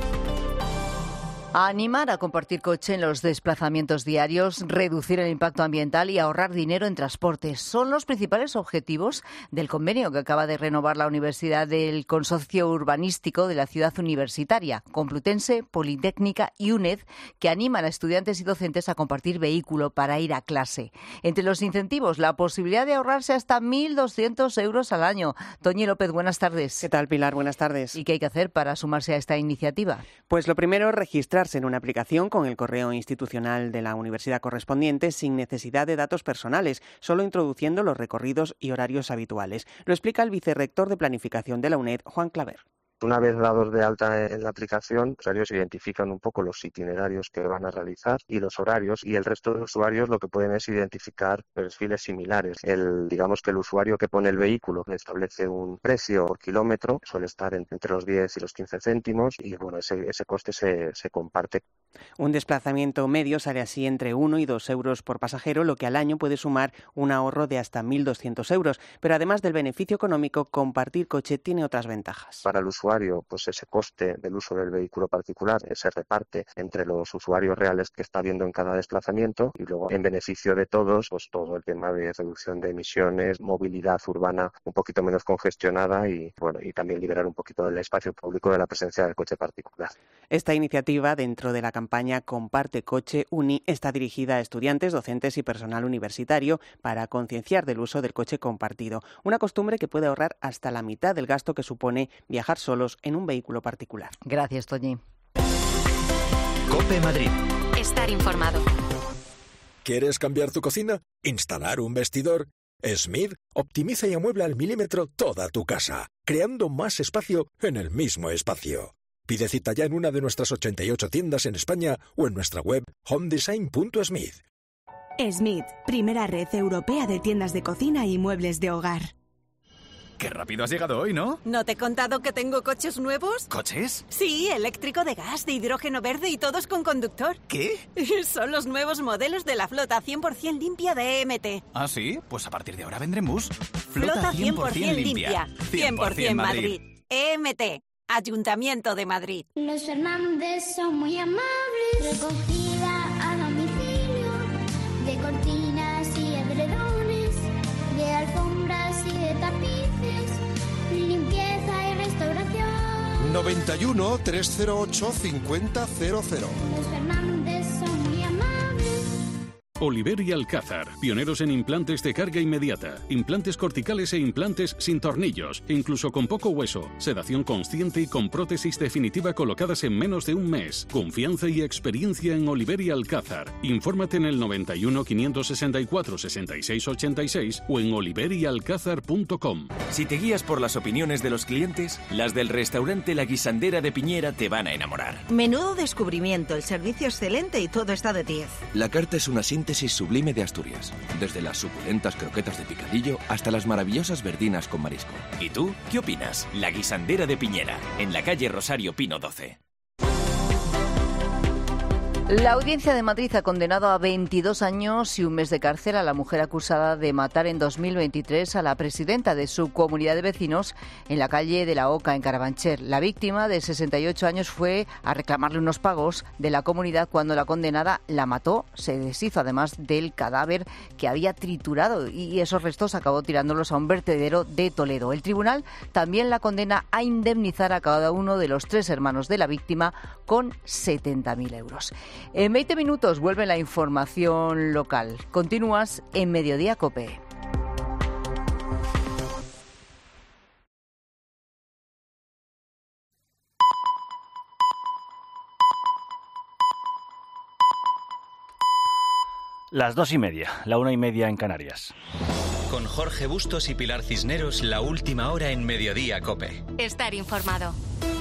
Speaker 4: A animar a compartir coche en los desplazamientos diarios, reducir el impacto ambiental y ahorrar dinero en transportes. Son los principales objetivos del convenio que acaba de renovar la Universidad del Consorcio Urbanístico de la Ciudad Universitaria, Complutense, Politécnica y UNED, que animan a estudiantes y docentes a compartir vehículo para ir a clase. Entre los incentivos, la posibilidad de ahorrarse hasta mil doscientos euros al año. Toñi López, buenas tardes.
Speaker 19: ¿Qué tal, Pilar? Buenas tardes.
Speaker 4: ¿Y qué hay que hacer para sumarse a esta iniciativa?
Speaker 19: Pues lo primero, registrar en una aplicación con el correo institucional de la universidad correspondiente sin necesidad de datos personales, solo introduciendo los recorridos y horarios habituales. Lo explica el vicerrector de Planificación de la UNED, Juan Claver.
Speaker 11: Una vez dados de alta en la aplicación, los usuarios identifican un poco los itinerarios que van a realizar y los horarios, y el resto de usuarios lo que pueden es identificar perfiles similares. El, digamos que el usuario que pone el vehículo establece un precio por kilómetro, suele estar entre los diez y los quince céntimos, y bueno, ese, ese coste se, se comparte.
Speaker 19: Un desplazamiento medio sale así entre uno y dos euros por pasajero, lo que al año puede sumar un ahorro de hasta mil doscientos euros. Pero además del beneficio económico, compartir coche tiene otras ventajas.
Speaker 11: Para el usuario, pues ese coste del uso del vehículo particular se reparte entre los usuarios reales que está viendo en cada desplazamiento, y luego en beneficio de todos, pues todo el tema de reducción de emisiones, movilidad urbana un poquito menos congestionada y bueno, y también liberar un poquito del espacio público de la presencia del coche particular.
Speaker 19: Esta iniciativa, dentro de la campaña Comparte Coche Uni, está dirigida a estudiantes, docentes y personal universitario para concienciar del uso del coche compartido, una costumbre que puede ahorrar hasta la mitad del gasto que supone viajar solos en un vehículo particular.
Speaker 4: Gracias, Toñi.
Speaker 2: COPE Madrid.
Speaker 3: Estar informado.
Speaker 20: ¿Quieres cambiar tu cocina? ¿Instalar un vestidor? Smith optimiza y amuebla al milímetro toda tu casa, creando más espacio en el mismo espacio. Pide cita ya en una de nuestras ochenta y ocho tiendas en España o en nuestra web home design punto smith.
Speaker 21: Smith, primera red europea de tiendas de cocina y muebles de hogar.
Speaker 22: ¡Qué rápido has llegado hoy!, ¿no?
Speaker 21: ¿No te he contado que tengo coches nuevos?
Speaker 22: ¿Coches?
Speaker 21: Sí, eléctrico, de gas, de hidrógeno verde y todos con conductor.
Speaker 22: ¿Qué?
Speaker 21: Son los nuevos modelos de la flota cien por ciento limpia de E M T.
Speaker 22: ¿Ah, sí? Pues a partir de ahora vendré en bus.
Speaker 21: Flota cien por ciento limpia. cien por ciento Madrid. E M T. Ayuntamiento de Madrid.
Speaker 23: Los Fernández son muy amables. Recogida a domicilio de cortinas y edredones, de alfombras y de tapices, limpieza y restauración.
Speaker 28: noventa y uno, trescientos ocho, cincuenta cero cero.
Speaker 23: Los Fernández son muy amables.
Speaker 32: Oliver y Alcázar, pioneros en implantes de carga inmediata, implantes corticales e implantes sin tornillos, incluso con poco hueso, sedación consciente y con prótesis definitiva colocadas en menos de un mes. Confianza y experiencia en Oliver y Alcázar. Infórmate en el noventa y uno, quinientos sesenta y cuatro, sesenta y seis ochenta y seis o en oliver y alcázar punto com.
Speaker 27: Si te guías por las opiniones de los clientes, las del restaurante La Guisandera de Piñera te van a enamorar.
Speaker 33: Menudo descubrimiento, el servicio excelente y todo está de diez.
Speaker 27: La carta es una síntesis sublime de Asturias, desde las suculentas croquetas de picadillo hasta las maravillosas verdinas con marisco. ¿Y tú qué opinas? La Guisandera de Piñera, en la calle Rosario Pino doce.
Speaker 4: La Audiencia de Madrid ha condenado a veintidós años y un mes de cárcel a la mujer acusada de matar en dos mil veintitrés a la presidenta de su comunidad de vecinos en la calle de la Oca, en Carabanchel. La víctima, de sesenta y ocho años, fue a reclamarle unos pagos de la comunidad cuando la condenada la mató. Se deshizo además del cadáver que había triturado y esos restos acabó tirándolos a un vertedero de Toledo. El tribunal también la condena a indemnizar a cada uno de los tres hermanos de la víctima con setenta mil euros. En veinte minutos vuelve la información local. Continúas en Mediodía COPE.
Speaker 5: Las dos y media, la una y media en Canarias.
Speaker 2: Con Jorge Bustos y Pilar Cisneros, la última hora en Mediodía COPE.
Speaker 3: Estar informado.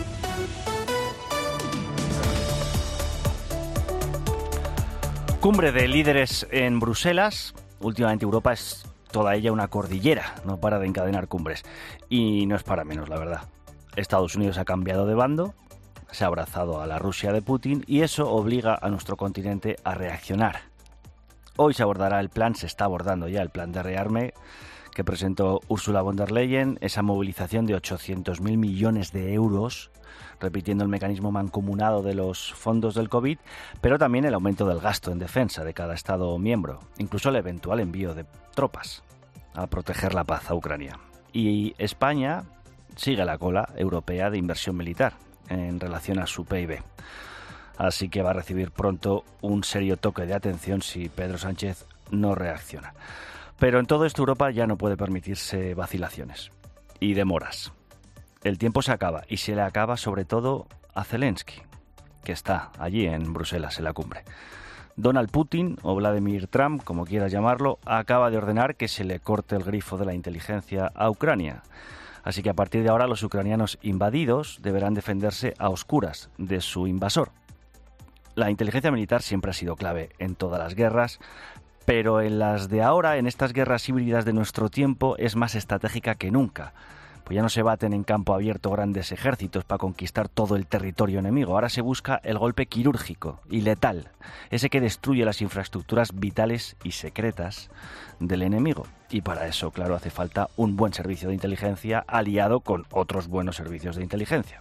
Speaker 5: Cumbre de líderes en Bruselas. Últimamente Europa es toda ella una cordillera, no para de encadenar cumbres. Y no es para menos, la verdad. Estados Unidos ha cambiado de bando, se ha abrazado a la Rusia de Putin y eso obliga a nuestro continente a reaccionar. Hoy se abordará el plan, se está abordando ya el plan de rearme que presentó Ursula von der Leyen, esa movilización de ochocientos mil millones de euros, repitiendo el mecanismo mancomunado de los fondos del COVID, pero también el aumento del gasto en defensa de cada Estado miembro, incluso el eventual envío de tropas a proteger la paz a Ucrania. Y España sigue la cola europea de inversión militar en relación a su P I B. Así que va a recibir pronto un serio toque de atención si Pedro Sánchez no reacciona. Pero en todo esto Europa ya no puede permitirse vacilaciones y demoras. El tiempo se acaba y se le acaba sobre todo a Zelensky, que está allí en Bruselas en la cumbre. Donald Putin, o Vladimir Trump, como quieras llamarlo, acaba de ordenar que se le corte el grifo de la inteligencia a Ucrania. Así que a partir de ahora los ucranianos invadidos deberán defenderse a oscuras de su invasor. La inteligencia militar siempre ha sido clave en todas las guerras, pero en las de ahora, en estas guerras híbridas de nuestro tiempo, es más estratégica que nunca. Pues ya no se baten en campo abierto grandes ejércitos para conquistar todo el territorio enemigo. Ahora se busca el golpe quirúrgico y letal, ese que destruye las infraestructuras vitales y secretas del enemigo. Y para eso, claro, hace falta un buen servicio de inteligencia aliado con otros buenos servicios de inteligencia.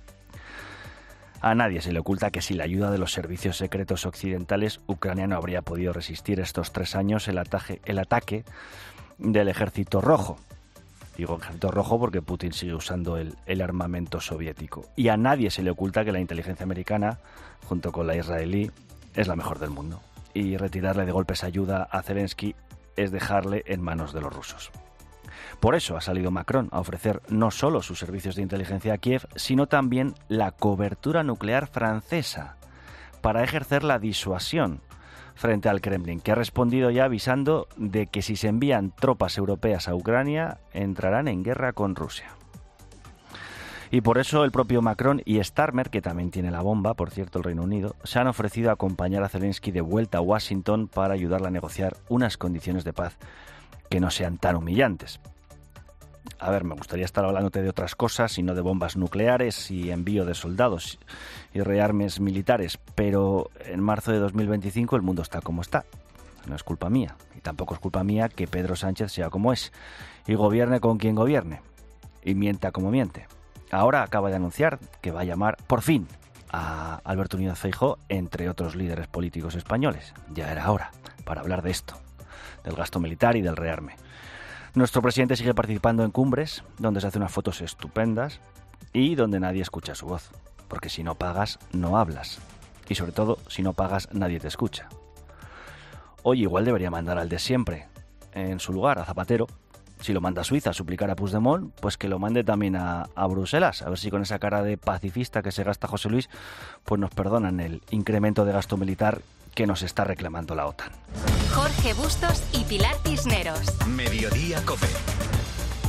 Speaker 5: A nadie se le oculta que sin la ayuda de los servicios secretos occidentales, Ucrania no habría podido resistir estos tres años el ataque, el ataque del Ejército Rojo. Digo Ejército Rojo porque Putin sigue usando el, el armamento soviético. Y a nadie se le oculta que la inteligencia americana, junto con la israelí, es la mejor del mundo. Y retirarle de golpes ayuda a Zelensky es dejarle en manos de los rusos. Por eso ha salido Macron a ofrecer no solo sus servicios de inteligencia a Kiev, sino también la cobertura nuclear francesa para ejercer la disuasión frente al Kremlin, que ha respondido ya avisando de que si se envían tropas europeas a Ucrania, entrarán en guerra con Rusia. Y por eso el propio Macron y Starmer, que también tiene la bomba, por cierto, el Reino Unido, se han ofrecido a acompañar a Zelensky de vuelta a Washington para ayudarle a negociar unas condiciones de paz que no sean tan humillantes. A ver, me gustaría estar hablándote de otras cosas y no de bombas nucleares y envío de soldados y rearmes militares, pero en marzo de dos mil veinticinco el mundo está como está. No es culpa mía, y tampoco es culpa mía que Pedro Sánchez sea como es, y gobierne con quien gobierne, y mienta como miente. Ahora acaba de anunciar que va a llamar, por fin, a Alberto Núñez Feijóo, entre otros líderes políticos españoles. Ya era hora, para hablar de esto, del gasto militar y del rearme. Nuestro presidente sigue participando en cumbres, donde se hacen unas fotos estupendas y donde nadie escucha su voz. Porque si no pagas, no hablas. Y sobre todo, si no pagas, nadie te escucha. Hoy igual debería mandar al de siempre, en su lugar, a Zapatero. Si lo manda a Suiza a suplicar a Puigdemont, pues que lo mande también a, a Bruselas. A ver si con esa cara de pacifista que se gasta José Luis, pues nos perdonan el incremento de gasto militar que nos está reclamando la OTAN.
Speaker 3: Jorge Bustos y Pilar Cisneros.
Speaker 2: Mediodía COPE.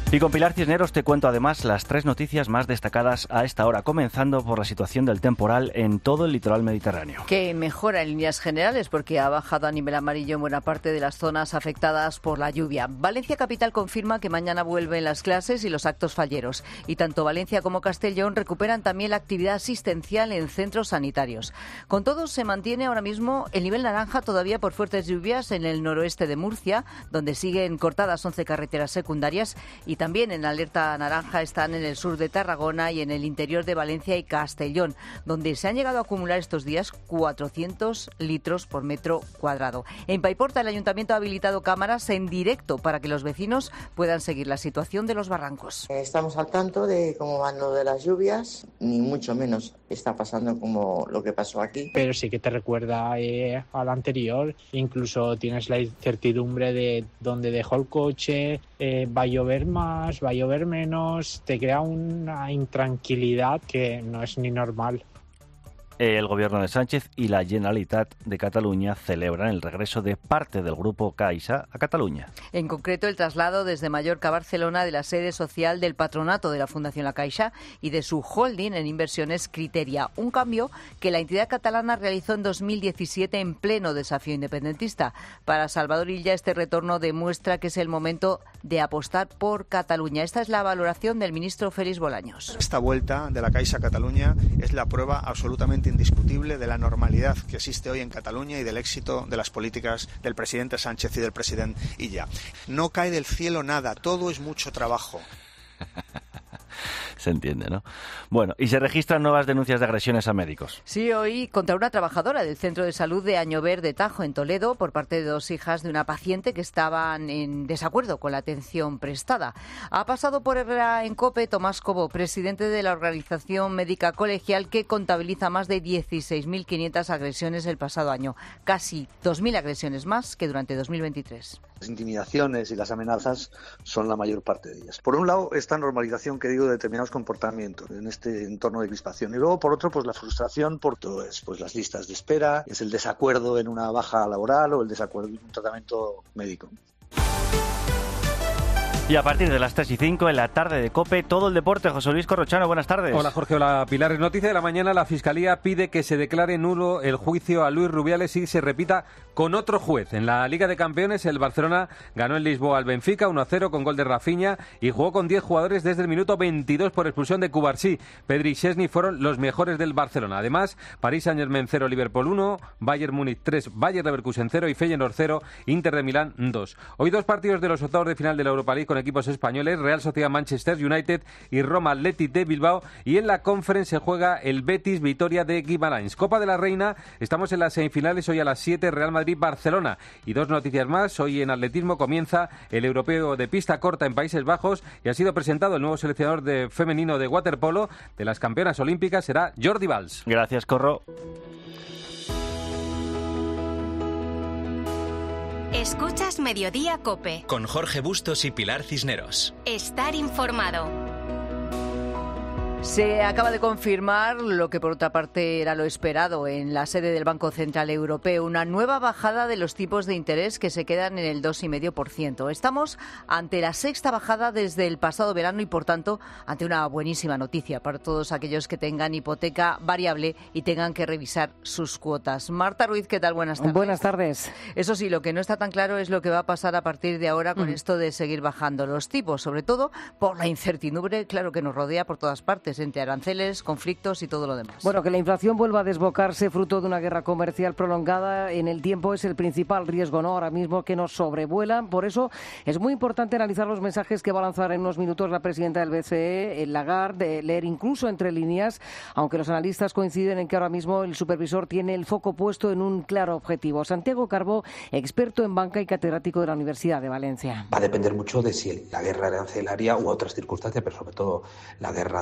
Speaker 5: Y con Pilar Cisneros te cuento además las tres noticias más destacadas a esta hora, comenzando por la situación del temporal en todo el litoral mediterráneo.
Speaker 4: Que mejora en líneas generales porque ha bajado a nivel amarillo en buena parte de las zonas afectadas por la lluvia. Valencia Capital confirma que mañana vuelven las clases y los actos falleros. Y tanto Valencia como Castellón recuperan también la actividad asistencial en centros sanitarios. Con todo, se mantiene ahora mismo el nivel naranja todavía por fuertes lluvias en el noroeste de Murcia, donde siguen cortadas once carreteras secundarias, y también en alerta naranja están en el sur de Tarragona y en el interior de Valencia y Castellón, donde se han llegado a acumular estos días cuatrocientos litros por metro cuadrado. En Paiporta, el ayuntamiento ha habilitado cámaras en directo para que los vecinos puedan seguir la situación de los barrancos.
Speaker 6: Estamos al tanto de cómo van lo de las lluvias, ni mucho menos está pasando como lo que pasó aquí.
Speaker 7: Pero sí que te recuerda eh, al anterior, incluso tienes la incertidumbre de dónde dejó el coche, eh, va a llover más, va a llover menos, te crea una intranquilidad que no es ni normal.
Speaker 5: El gobierno de Sánchez y la Generalitat de Cataluña celebran el regreso de parte del grupo Caixa a Cataluña.
Speaker 4: En concreto, el traslado desde Mallorca a Barcelona de la sede social del patronato de la Fundación La Caixa y de su holding en inversiones Criteria. Un cambio que la entidad catalana realizó en dos mil diecisiete en pleno desafío independentista. Para Salvador Illa, este retorno demuestra que es el momento de apostar por Cataluña. Esta es la valoración del ministro Félix Bolaños.
Speaker 8: Esta vuelta de la Caixa a Cataluña es la prueba absolutamente indiscutible de la normalidad que existe hoy en Cataluña y del éxito de las políticas del presidente Sánchez y del presidente Illa. No cae del cielo nada, todo es mucho trabajo.
Speaker 5: Se entiende, ¿no? Bueno, y se registran nuevas denuncias de agresiones a médicos.
Speaker 4: Sí, hoy contra una trabajadora del Centro de Salud de Añover de Tajo, en Toledo, por parte de dos hijas de una paciente que estaban en desacuerdo con la atención prestada. Ha pasado por Herrera en COPE Tomás Cobo, presidente de la Organización Médica Colegial, que contabiliza más de dieciséis mil quinientas agresiones el pasado año. Casi dos mil agresiones más que durante dos mil veintitrés.
Speaker 9: Las intimidaciones y las amenazas son la mayor parte de ellas. Por un lado, esta normalización que digo de determinados comportamientos en este entorno de crispación. Y luego, por otro, pues la frustración por todo es pues las listas de espera, es el desacuerdo en una baja laboral o el desacuerdo en un tratamiento médico.
Speaker 5: Y a partir de las tres y cinco en la tarde de COPE, todo el deporte. José Luis Corrochano, buenas tardes.
Speaker 10: Hola Jorge, hola Pilar. En noticia de la mañana, la Fiscalía pide que se declare nulo el juicio a Luis Rubiales y se repita con otro juez. En la Liga de Campeones, el Barcelona ganó en Lisboa al Benfica uno a cero con gol de Rafinha y jugó con diez jugadores desde el minuto veintidós por expulsión de Cubarsí. Pedri y Szczesny fueron los mejores del Barcelona. Además, París Saint-Germain cero, Liverpool uno, Bayern Múnich tres, Bayer Leverkusen cero y Feyenoord cero, Inter de Milán dos. Hoy dos partidos de los octavos de final de la Europa League con equipos españoles, Real Sociedad Manchester United y Roma Athletic de Bilbao, y en la Conference se juega el Betis Vitoria de Guimarães. Copa de la Reina, estamos en las semifinales hoy a las siete, Real Madrid-Barcelona. Y dos noticias más, hoy en atletismo comienza el europeo de pista corta en Países Bajos y ha sido presentado el nuevo seleccionador de femenino de waterpolo de las campeonas olímpicas, será Jordi Valls.
Speaker 5: Gracias, Corro.
Speaker 3: Escuchas Mediodía COPE.
Speaker 2: Con Jorge Bustos y Pilar Cisneros.
Speaker 3: Estar informado.
Speaker 4: Se acaba de confirmar lo que por otra parte era lo esperado en la sede del Banco Central Europeo, una nueva bajada de los tipos de interés que se quedan en el dos coma cinco por ciento. Estamos ante la sexta bajada desde el pasado verano y por tanto ante una buenísima noticia para todos aquellos que tengan hipoteca variable y tengan que revisar sus cuotas. Marta Ruiz, ¿qué tal? Buenas tardes.
Speaker 12: Buenas tardes.
Speaker 4: Eso sí, lo que no está tan claro es lo que va a pasar a partir de ahora con mm. esto de seguir bajando los tipos, sobre todo por la incertidumbre, claro, que nos rodea por todas partes, entre aranceles, conflictos y todo lo demás.
Speaker 12: Bueno, que la inflación vuelva a desbocarse fruto de una guerra comercial prolongada en el tiempo es el principal riesgo, ¿no? Ahora mismo que nos sobrevuelan. Por eso es muy importante analizar los mensajes que va a lanzar en unos minutos la presidenta del B C E, Lagarde, leer incluso entre líneas, aunque los analistas coinciden en que ahora mismo el supervisor tiene el foco puesto en un claro objetivo. Santiago Carbó, experto en banca y catedrático de la Universidad de Valencia.
Speaker 14: Va a depender mucho de si la guerra arancelaria u otras circunstancias, pero sobre todo la guerra de aranceles,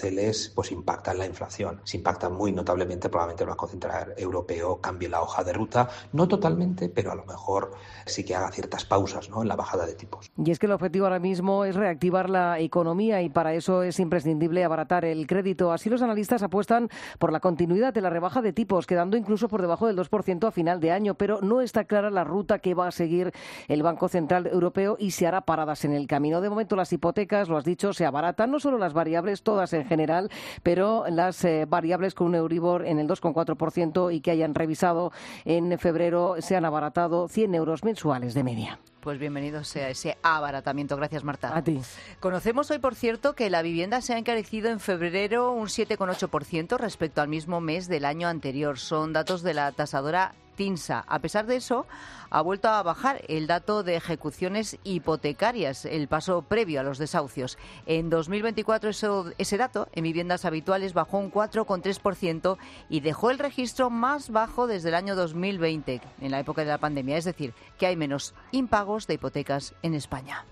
Speaker 1: aranceles pues impactan la inflación. Se impacta muy notablemente, probablemente el Banco Central Europeo cambie la hoja de ruta, no totalmente, pero a lo mejor sí que haga ciertas pausas, ¿no?, en la bajada de tipos.
Speaker 12: Y es que el objetivo ahora mismo es reactivar la economía y para eso es imprescindible abaratar el crédito. Así los analistas apuestan por la continuidad de la rebaja de tipos, quedando incluso por debajo del dos por ciento a final de año, pero no está clara la ruta que va a seguir el Banco Central Europeo y se hará paradas en el camino. De momento las hipotecas, lo has dicho, se abaratan, no solo las variables, todas en general, pero las eh, variables con un Euribor en el dos coma cuatro por ciento y que hayan revisado en febrero se han abaratado cien euros mensuales de media.
Speaker 4: Pues bienvenido sea ese abaratamiento. Gracias, Marta.
Speaker 12: A ti.
Speaker 4: Conocemos hoy, por cierto, que la vivienda se ha encarecido en febrero un siete coma ocho por ciento respecto al mismo mes del año anterior. Son datos de la tasadora TINSA. A pesar de eso, ha vuelto a bajar el dato de ejecuciones hipotecarias, el paso previo a los desahucios. En dos mil veinticuatro eso, ese dato en viviendas habituales bajó un cuatro coma tres por ciento y dejó el registro más bajo desde el año dos mil veinte, en la época de la pandemia. Es decir, que hay menos impagos de hipotecas en España.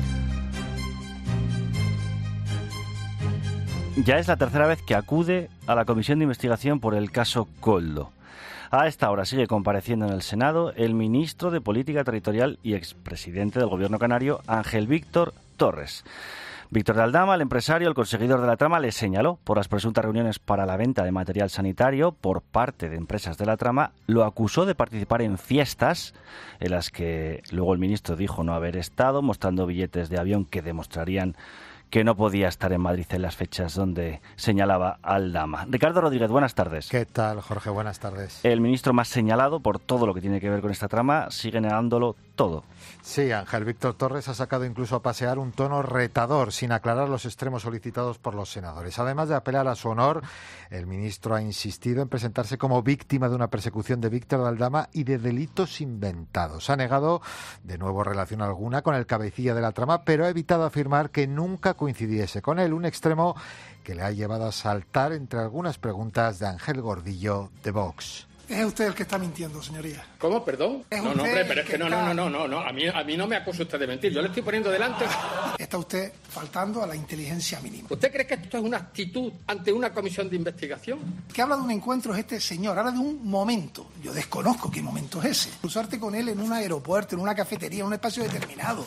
Speaker 5: Ya es la tercera vez que acude a la Comisión de Investigación por el caso Koldo. A esta hora sigue compareciendo en el Senado el ministro de Política Territorial y expresidente del Gobierno canario, Ángel Víctor Torres. Víctor de Aldama, el empresario, el conseguidor de la trama, le señaló por las presuntas reuniones para la venta de material sanitario por parte de empresas de la trama, lo acusó de participar en fiestas en las que luego el ministro dijo no haber estado, mostrando billetes de avión que demostrarían que no podía estar en Madrid en las fechas donde señalaba Aldama. Ricardo Rodríguez, buenas tardes.
Speaker 13: ¿Qué tal, Jorge? Buenas tardes.
Speaker 5: El ministro más señalado por todo lo que tiene que ver con esta trama sigue negándolo todo.
Speaker 13: Sí, Ángel Víctor Torres ha sacado incluso a pasear un tono retador, sin aclarar los extremos solicitados por los senadores. Además de apelar a su honor, el ministro ha insistido en presentarse como víctima de una persecución de Víctor de Aldama y de delitos inventados. Ha negado de nuevo relación alguna con el cabecilla de la trama, pero ha evitado afirmar que nunca coincidiese con él, un extremo que le ha llevado a saltar entre algunas preguntas de Ángel Gordillo de Vox.
Speaker 14: Es usted el que está mintiendo, señoría.
Speaker 15: ¿Cómo? ¿Perdón?
Speaker 14: Es
Speaker 15: no, no,
Speaker 14: usted
Speaker 15: hombre, pero es
Speaker 14: el
Speaker 15: que,
Speaker 14: que
Speaker 15: no,
Speaker 14: está-
Speaker 15: no, no, no, no, a mí, a mí no me acusa usted de mentir. Yo le estoy poniendo delante.
Speaker 14: Está usted faltando a la inteligencia mínima.
Speaker 15: ¿Usted cree que esto es una actitud ante una comisión de investigación?
Speaker 14: Que habla de un encuentro es este señor, habla de un momento. Yo desconozco qué momento es ese. Cruzarte con él en un aeropuerto, en una cafetería, en un espacio determinado.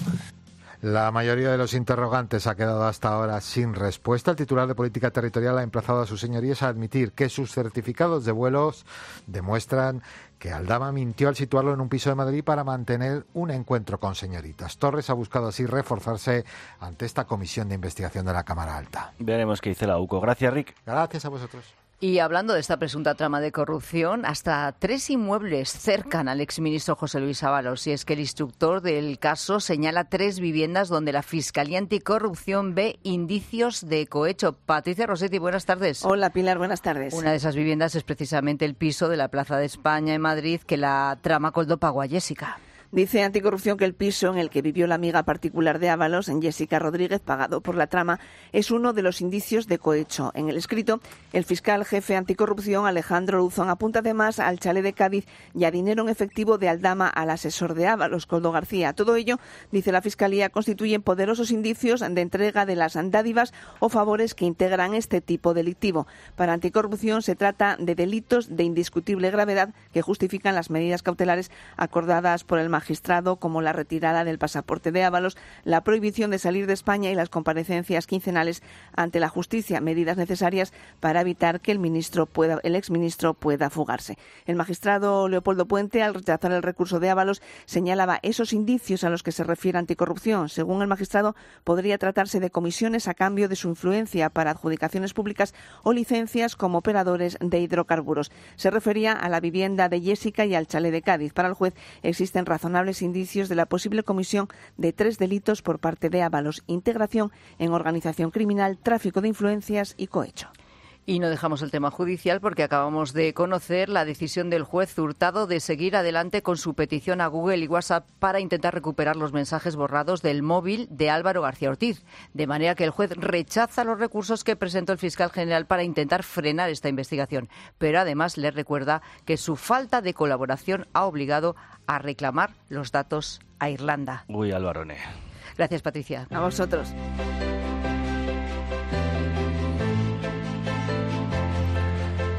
Speaker 13: La mayoría de los interrogantes ha quedado hasta ahora sin respuesta. El titular de Política Territorial ha emplazado a sus señorías a admitir que sus certificados de vuelos demuestran que Aldama mintió al situarlo en un piso de Madrid para mantener un encuentro con señoritas. Torres ha buscado así reforzarse ante esta comisión de investigación de la Cámara Alta.
Speaker 5: Veremos qué dice la U C O. Gracias, Rick.
Speaker 13: Gracias a vosotros.
Speaker 4: Y hablando de esta presunta trama de corrupción, hasta tres inmuebles cercan al exministro José Luis Ábalos. Y es que el instructor del caso señala tres viviendas donde la Fiscalía Anticorrupción ve indicios de cohecho. Patricia Rossetti, buenas tardes.
Speaker 16: Hola, Pilar, buenas tardes.
Speaker 4: Una de esas viviendas es precisamente el piso de la Plaza de España en Madrid que la trama Koldo pagó a Jessica.
Speaker 16: Dice Anticorrupción que el piso en el que vivió la amiga particular de Ábalos, en Jessica Rodríguez, pagado por la trama, es uno de los indicios de cohecho. En el escrito, el fiscal jefe anticorrupción, Alejandro Luzón, apunta además al chalet de Cádiz y a dinero en efectivo de Aldama al asesor de Ábalos, Koldo García. Todo ello, dice la Fiscalía, constituyen poderosos indicios de entrega de las dádivas o favores que integran este tipo delictivo. Para Anticorrupción se trata de delitos de indiscutible gravedad que justifican las medidas cautelares acordadas por el magistrado, como la retirada del pasaporte de Ábalos, la prohibición de salir de España y las comparecencias quincenales ante la justicia, medidas necesarias para evitar que el ministro pueda, el exministro pueda fugarse. El magistrado Leopoldo Puente, al rechazar el recurso de Ábalos, señalaba esos indicios a los que se refiere Anticorrupción. Según el magistrado, podría tratarse de comisiones a cambio de su influencia para adjudicaciones públicas o licencias como operadores de hidrocarburos. Se refería a la vivienda de Jessica y al chalet de Cádiz. Para el juez existen razonables indicios de la posible comisión de tres delitos por parte de Ábalos: integración en organización criminal, tráfico de influencias y cohecho.
Speaker 4: Y no dejamos el tema judicial porque acabamos de conocer la decisión del juez Hurtado de seguir adelante con su petición a Google y WhatsApp para intentar recuperar los mensajes borrados del móvil de Álvaro García Ortiz. De manera que el juez rechaza los recursos que presentó el fiscal general para intentar frenar esta investigación. Pero además le recuerda que su falta de colaboración ha obligado a reclamar los datos a Irlanda.
Speaker 5: Uy, Álvarone.
Speaker 4: Gracias, Patricia.
Speaker 16: A vosotros.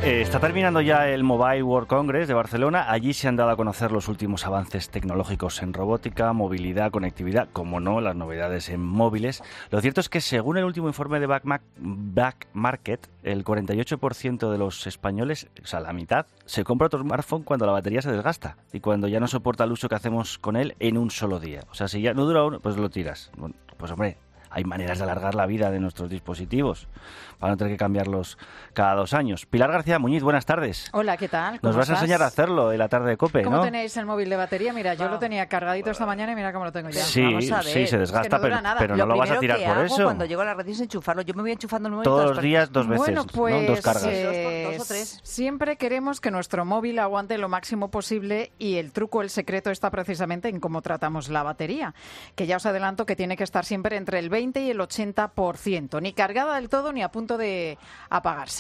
Speaker 5: Eh, está terminando ya el Mobile World Congress de Barcelona. Allí se han dado a conocer los últimos avances tecnológicos en robótica, movilidad, conectividad, como no, las novedades en móviles. Lo cierto es que, según el último informe de Back, Back Market, el cuarenta y ocho por ciento de los españoles, o sea, la mitad, se compra otro smartphone cuando la batería se desgasta y cuando ya no soporta el uso que hacemos con él en un solo día. O sea, si ya no dura uno, pues lo tiras. Bueno, pues hombre, hay maneras de alargar la vida de nuestros dispositivos para no tener que cambiarlos cada dos años. Pilar García Muñiz, buenas tardes.
Speaker 11: Hola, ¿qué tal?
Speaker 5: Nos vas
Speaker 11: estás?
Speaker 5: a enseñar a hacerlo en la tarde de COPE,
Speaker 11: ¿Cómo
Speaker 5: ¿no?
Speaker 11: tenéis el móvil de batería? Mira, yo lo tenía cargadito esta mañana y mira cómo lo tengo ya.
Speaker 5: Sí,
Speaker 11: Vamos a ver.
Speaker 5: sí, se desgasta,
Speaker 11: es que no
Speaker 5: pero,
Speaker 11: nada.
Speaker 5: pero no lo, lo vas a tirar
Speaker 4: que
Speaker 5: por
Speaker 4: hago
Speaker 5: eso.
Speaker 4: Cuando llego a la red es enchufarlo. Yo me voy enchufando el móvil
Speaker 5: todos
Speaker 4: todas
Speaker 5: los días, dos veces,
Speaker 11: Bueno, pues
Speaker 5: ¿no? Dos cargas.
Speaker 11: Eh,
Speaker 4: dos, dos o tres.
Speaker 11: Siempre queremos que nuestro móvil aguante lo máximo posible y el truco, el secreto está precisamente en cómo tratamos la batería, que ya os adelanto que tiene que estar siempre entre el veinte y el ochenta por ciento, ni cargada del todo ni a punto de apagarse.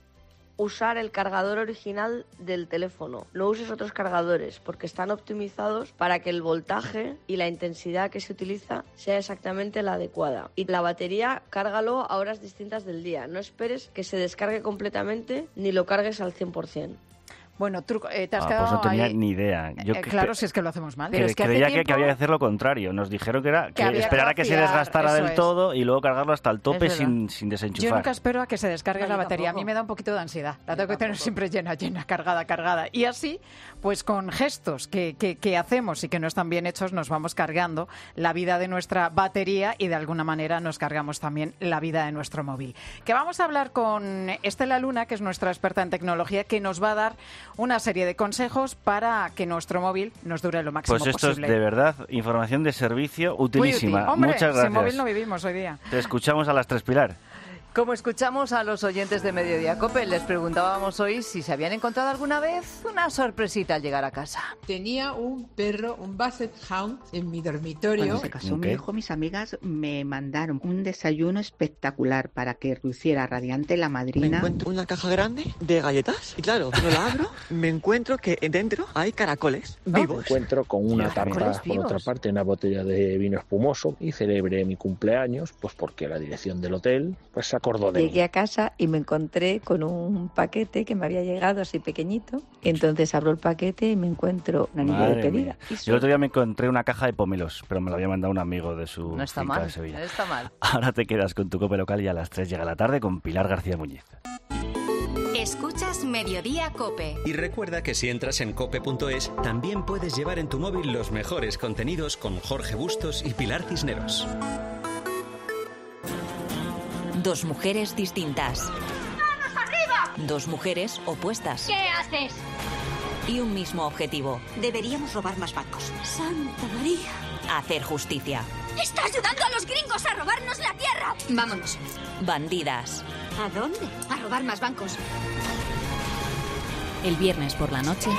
Speaker 17: Usar el cargador original del teléfono. No uses otros cargadores porque están optimizados para que el voltaje y la intensidad que se utiliza sea exactamente la adecuada. Y la batería, cárgalo a horas distintas del día. No esperes que se descargue completamente ni lo cargues al cien por ciento.
Speaker 11: Bueno, truco, eh, te has
Speaker 5: ah,
Speaker 11: quedado
Speaker 5: pues no tenía
Speaker 11: ahí.
Speaker 5: ni idea. Yo
Speaker 11: eh,
Speaker 5: que,
Speaker 11: claro, si es que lo hacemos mal.
Speaker 5: Pero es que creía que, que había que hacer lo contrario. Nos dijeron que era que, que esperar a que se desgastara del es. todo y luego cargarlo hasta el tope sin, sin desenchufar.
Speaker 11: Yo nunca espero a que se descargue
Speaker 4: no,
Speaker 11: la batería.
Speaker 4: Tampoco.
Speaker 11: A mí me da un poquito de ansiedad. La tengo que tener siempre llena, llena, cargada, cargada. Y así, pues con gestos que, que, que hacemos y que no están bien hechos, nos vamos cargando la vida de nuestra batería y de alguna manera nos cargamos también la vida de nuestro móvil. Que vamos a hablar con Estela Luna, que es nuestra experta en tecnología, que nos va a dar una serie de consejos para que nuestro móvil nos dure lo máximo
Speaker 5: posible. Pues esto
Speaker 11: posible.
Speaker 5: es de verdad información de servicio utilísima.
Speaker 11: Hombre,
Speaker 5: muchas gracias.
Speaker 11: Sin móvil no vivimos hoy día.
Speaker 5: Te escuchamos a las tres, Pilar.
Speaker 4: Como escuchamos a los oyentes de Mediodía COPE, les preguntábamos hoy si se habían encontrado alguna vez una sorpresita al llegar a casa.
Speaker 18: Tenía un perro, un Basset Hound, en mi dormitorio.
Speaker 19: Cuando se casó mi hijo, mis amigas me mandaron un desayuno espectacular para que luciera radiante la madrina.
Speaker 20: Me encuentro una caja grande de galletas y claro, no la abro, me encuentro que dentro hay caracoles vivos.
Speaker 21: Me encuentro con una tapa, por otra parte, una botella de vino espumoso y celebré mi cumpleaños, pues porque la dirección del hotel pues se acordó de mí.
Speaker 22: Llegué a casa y me encontré con un paquete que me había llegado así pequeñito. Entonces abro el paquete y me encuentro un anillo
Speaker 5: Madre
Speaker 22: de pedida.
Speaker 5: Mía. Yo el otro día me encontré una caja de pomelos, pero me lo había mandado un amigo de su
Speaker 4: no está
Speaker 5: finca
Speaker 4: mal,
Speaker 5: de Sevilla.
Speaker 4: No está mal.
Speaker 5: Ahora te quedas con tu COPE local y a las tres llega la tarde con Pilar García Muñiz.
Speaker 3: Escuchas Mediodía COPE.
Speaker 2: Y recuerda que si entras en cope punto es, también puedes llevar en tu móvil los mejores contenidos con Jorge Bustos y Pilar Cisneros.
Speaker 24: Dos mujeres distintas.
Speaker 23: ¡Manos arriba!
Speaker 24: Dos mujeres opuestas.
Speaker 23: ¿Qué haces?
Speaker 24: Y un mismo objetivo.
Speaker 33: Deberíamos robar más bancos.
Speaker 23: ¡Santa María!
Speaker 24: Hacer justicia.
Speaker 23: ¡Está ayudando a los gringos a robarnos la tierra!
Speaker 33: Vámonos.
Speaker 24: Bandidas.
Speaker 33: ¿A dónde?
Speaker 23: A robar más bancos.
Speaker 24: El viernes por la noche.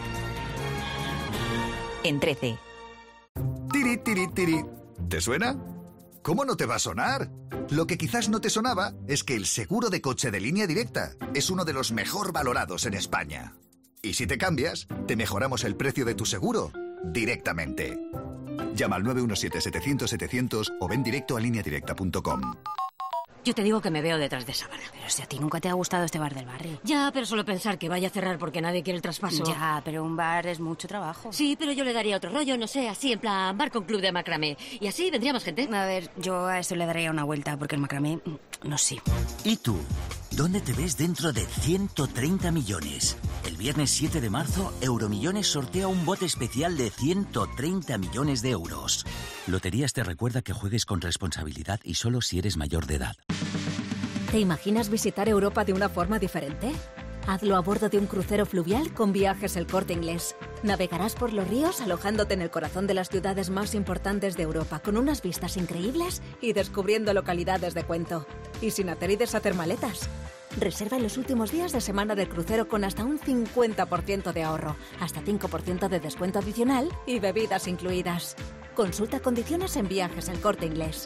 Speaker 24: En trece.
Speaker 25: Tiri, tiri, tiri. ¿Te suena? ¿Cómo no te va a sonar? Lo que quizás no te sonaba es que el seguro de coche de Línea Directa es uno de los mejor valorados en España. Y si te cambias, te mejoramos el precio de tu seguro directamente. Llama al nueve uno siete, setecientos, setecientos o ven directo a línea directa punto com.
Speaker 26: Yo te digo que me veo detrás de esa barra. Pero si a ti nunca te ha gustado este bar del barrio.
Speaker 25: Ya, pero solo pensar que vaya a cerrar porque nadie quiere el traspaso.
Speaker 26: Ya, pero un bar es mucho trabajo.
Speaker 25: Sí, pero yo le daría otro rollo, no sé, así en plan bar con club de macramé. Y así vendría más gente.
Speaker 26: A ver, yo a esto le daría una vuelta porque el macramé, no sé.
Speaker 29: ¿Y tú? ¿Dónde te ves dentro de ciento treinta millones? El viernes siete de marzo, Euromillones sortea un bote especial de ciento treinta millones de euros. Loterías te recuerda que juegues con responsabilidad y solo si eres mayor de edad.
Speaker 30: ¿Te imaginas visitar Europa de una forma diferente? Hazlo a bordo de un crucero fluvial con Viajes El Corte Inglés. Navegarás por los ríos alojándote en el corazón de las ciudades más importantes de Europa, con unas vistas increíbles y descubriendo localidades de cuento. Y sin hacer y deshacer maletas. Reserva en los últimos días de semana del crucero con hasta un cincuenta por ciento de ahorro, hasta cinco por ciento de descuento adicional y bebidas incluidas. Consulta condiciones en Viajes El Corte Inglés.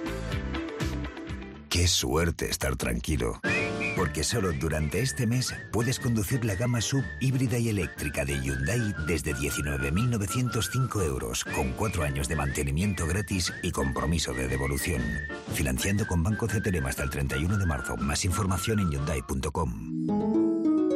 Speaker 31: Qué suerte estar tranquilo, porque solo durante este mes puedes conducir la gama sub híbrida y eléctrica de Hyundai desde diecinueve mil novecientos cinco euros, con cuatro años de mantenimiento gratis y compromiso de devolución. Financiando con Banco C T L M hasta el treinta y uno de marzo. Más información en hyundai punto com.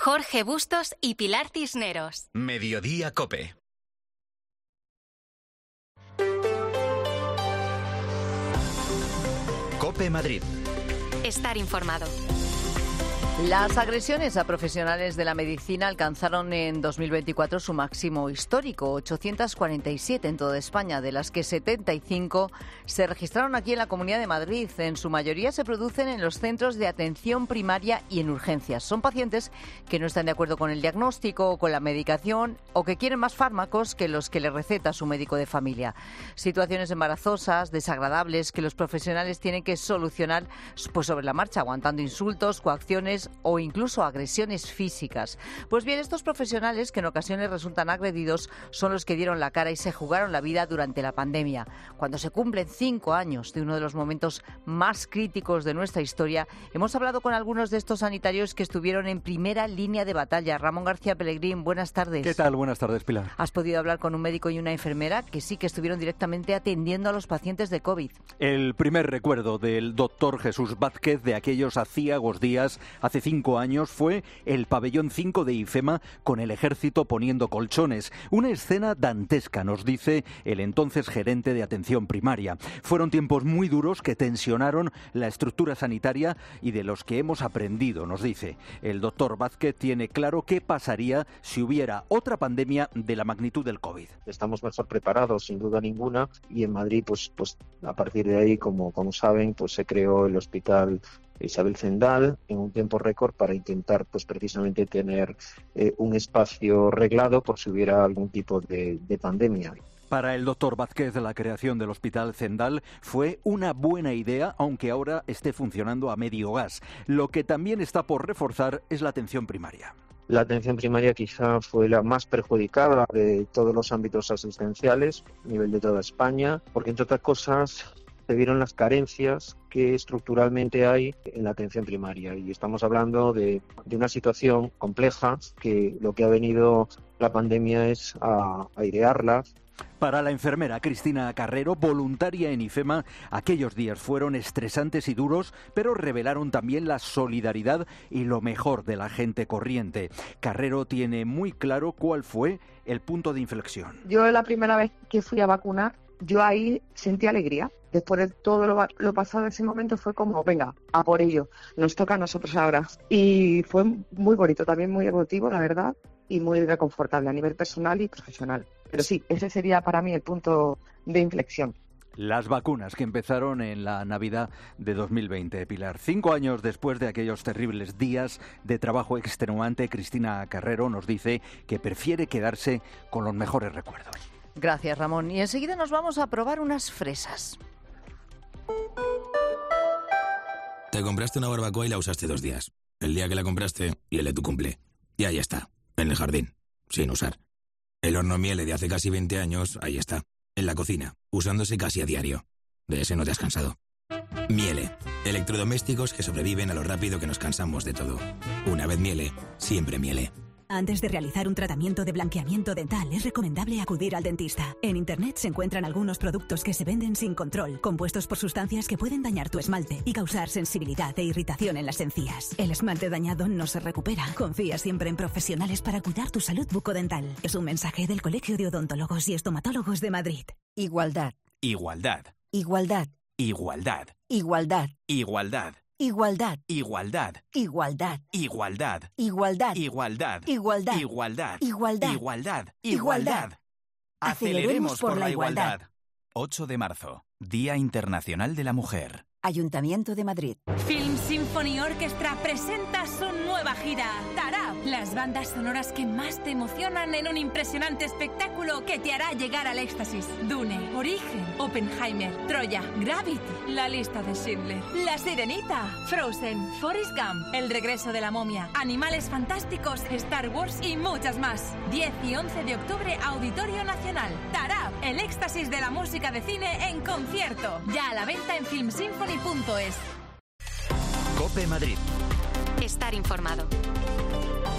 Speaker 3: Jorge Bustos y Pilar Cisneros.
Speaker 2: Mediodía COPE. COPE Madrid.
Speaker 3: Estar informado.
Speaker 4: Las agresiones a profesionales de la medicina alcanzaron en dos mil veinticuatro su máximo histórico, ochocientas cuarenta y siete en toda España, de las que setenta y cinco se registraron aquí en la Comunidad de Madrid. En su mayoría se producen en los centros de atención primaria y en urgencias. Son pacientes que no están de acuerdo con el diagnóstico o con la medicación o que quieren más fármacos que los que les receta su médico de familia. Situaciones embarazosas, desagradables, que los profesionales tienen que solucionar pues sobre la marcha, aguantando insultos, coacciones o incluso agresiones físicas. Pues bien, estos profesionales, que en ocasiones resultan agredidos, son los que dieron la cara y se jugaron la vida durante la pandemia. Cuando se cumplen cinco años de uno de los momentos más críticos de nuestra historia, hemos hablado con algunos de estos sanitarios que estuvieron en primera línea de batalla. Ramón García Pellegrín, buenas tardes.
Speaker 1: ¿Qué tal? Buenas tardes, Pilar.
Speaker 4: Has podido hablar con un médico y una enfermera que sí que estuvieron directamente atendiendo a los pacientes de COVID.
Speaker 1: El primer recuerdo del doctor Jesús Vázquez de aquellos aciagos días hace cinco años fue el pabellón cinco de IFEMA con el ejército poniendo colchones. Una escena dantesca, nos dice el entonces gerente de atención primaria. Fueron tiempos muy duros que tensionaron la estructura sanitaria y de los que hemos aprendido, nos dice. El doctor Vázquez tiene claro qué pasaría si hubiera otra pandemia de la magnitud del COVID.
Speaker 6: Estamos mejor preparados, sin duda ninguna, y en Madrid, pues, pues a partir de ahí, como, como saben, pues se creó el hospital Isabel Zendal en un tiempo récord para intentar pues precisamente tener eh, un espacio reglado por si hubiera algún tipo de, de pandemia.
Speaker 1: Para el doctor Vázquez, la creación del Hospital Zendal fue una buena idea, aunque ahora esté funcionando a medio gas. Lo que también está por reforzar es la atención primaria.
Speaker 6: La atención primaria quizá fue la más perjudicada de todos los ámbitos asistenciales a nivel de toda España, porque entre otras cosas se vieron las carencias que estructuralmente hay en la atención primaria, y estamos hablando de, de una situación compleja que lo que ha venido la pandemia es a airearla.
Speaker 1: Para la enfermera Cristina Carrero, voluntaria en IFEMA, aquellos días fueron estresantes y duros, pero revelaron también la solidaridad y lo mejor de la gente corriente. Carrero tiene muy claro cuál fue el punto de inflexión.
Speaker 7: Yo la primera vez que fui a vacunar, yo ahí sentí alegría. Después de todo lo, lo pasado en ese momento fue como, venga, a por ello, nos toca a nosotros ahora. Y fue muy bonito, también muy emotivo, la verdad, y muy reconfortable a nivel personal y profesional. Pero sí, ese sería para mí el punto de inflexión.
Speaker 1: Las vacunas que empezaron en la Navidad de dos mil veinte, Pilar. Cinco años después de aquellos terribles días de trabajo extenuante, Cristina Carrero nos dice que prefiere quedarse con los mejores recuerdos.
Speaker 4: Gracias, Ramón. Y enseguida nos vamos a probar unas fresas.
Speaker 8: Te compraste una barbacoa y la usaste dos días. El día que la compraste y el de tu cumple. Y ahí está, en el jardín, sin usar. El horno Miele de hace casi veinte años, ahí está, en la cocina, usándose casi a diario. De ese no te has cansado. Miele, electrodomésticos que sobreviven a lo rápido que nos cansamos de todo. Una vez Miele, siempre Miele.
Speaker 9: Antes de realizar un tratamiento de blanqueamiento dental, es recomendable acudir al dentista. En Internet se encuentran algunos productos que se venden sin control, compuestos por sustancias que pueden dañar tu esmalte y causar sensibilidad e irritación en las encías. El esmalte dañado no se recupera. Confía siempre en profesionales para cuidar tu salud bucodental. Es un mensaje del Colegio de Odontólogos y Estomatólogos de Madrid.
Speaker 10: Igualdad.
Speaker 8: Igualdad.
Speaker 10: Igualdad.
Speaker 8: Igualdad.
Speaker 10: Igualdad.
Speaker 8: Igualdad.
Speaker 10: Igualdad.
Speaker 8: Igualdad.
Speaker 10: Igualdad.
Speaker 8: Igualdad.
Speaker 10: Igualdad.
Speaker 8: Igualdad.
Speaker 10: Igualdad.
Speaker 8: Igualdad.
Speaker 10: Igualdad.
Speaker 8: Igualdad.
Speaker 10: Igualdad.
Speaker 8: Aceleremos por la igualdad. ocho de marzo, Día Internacional de la Mujer.
Speaker 10: Ayuntamiento de Madrid.
Speaker 12: Film Symphony Orchestra presenta su nueva gira, Tarab. Las bandas sonoras que más te emocionan en un impresionante espectáculo que te hará llegar al éxtasis. Dune, Origen, Oppenheimer, Troya, Gravity, La lista de Schindler, La Sirenita, Frozen, Forrest Gump, El regreso de la momia, Animales fantásticos, Star Wars y muchas más. diez y once de octubre, Auditorio Nacional. Tarab, el éxtasis de la música de cine en concierto. Ya a la venta en film symphony punto es.
Speaker 2: COPE Madrid.
Speaker 3: Estar informado.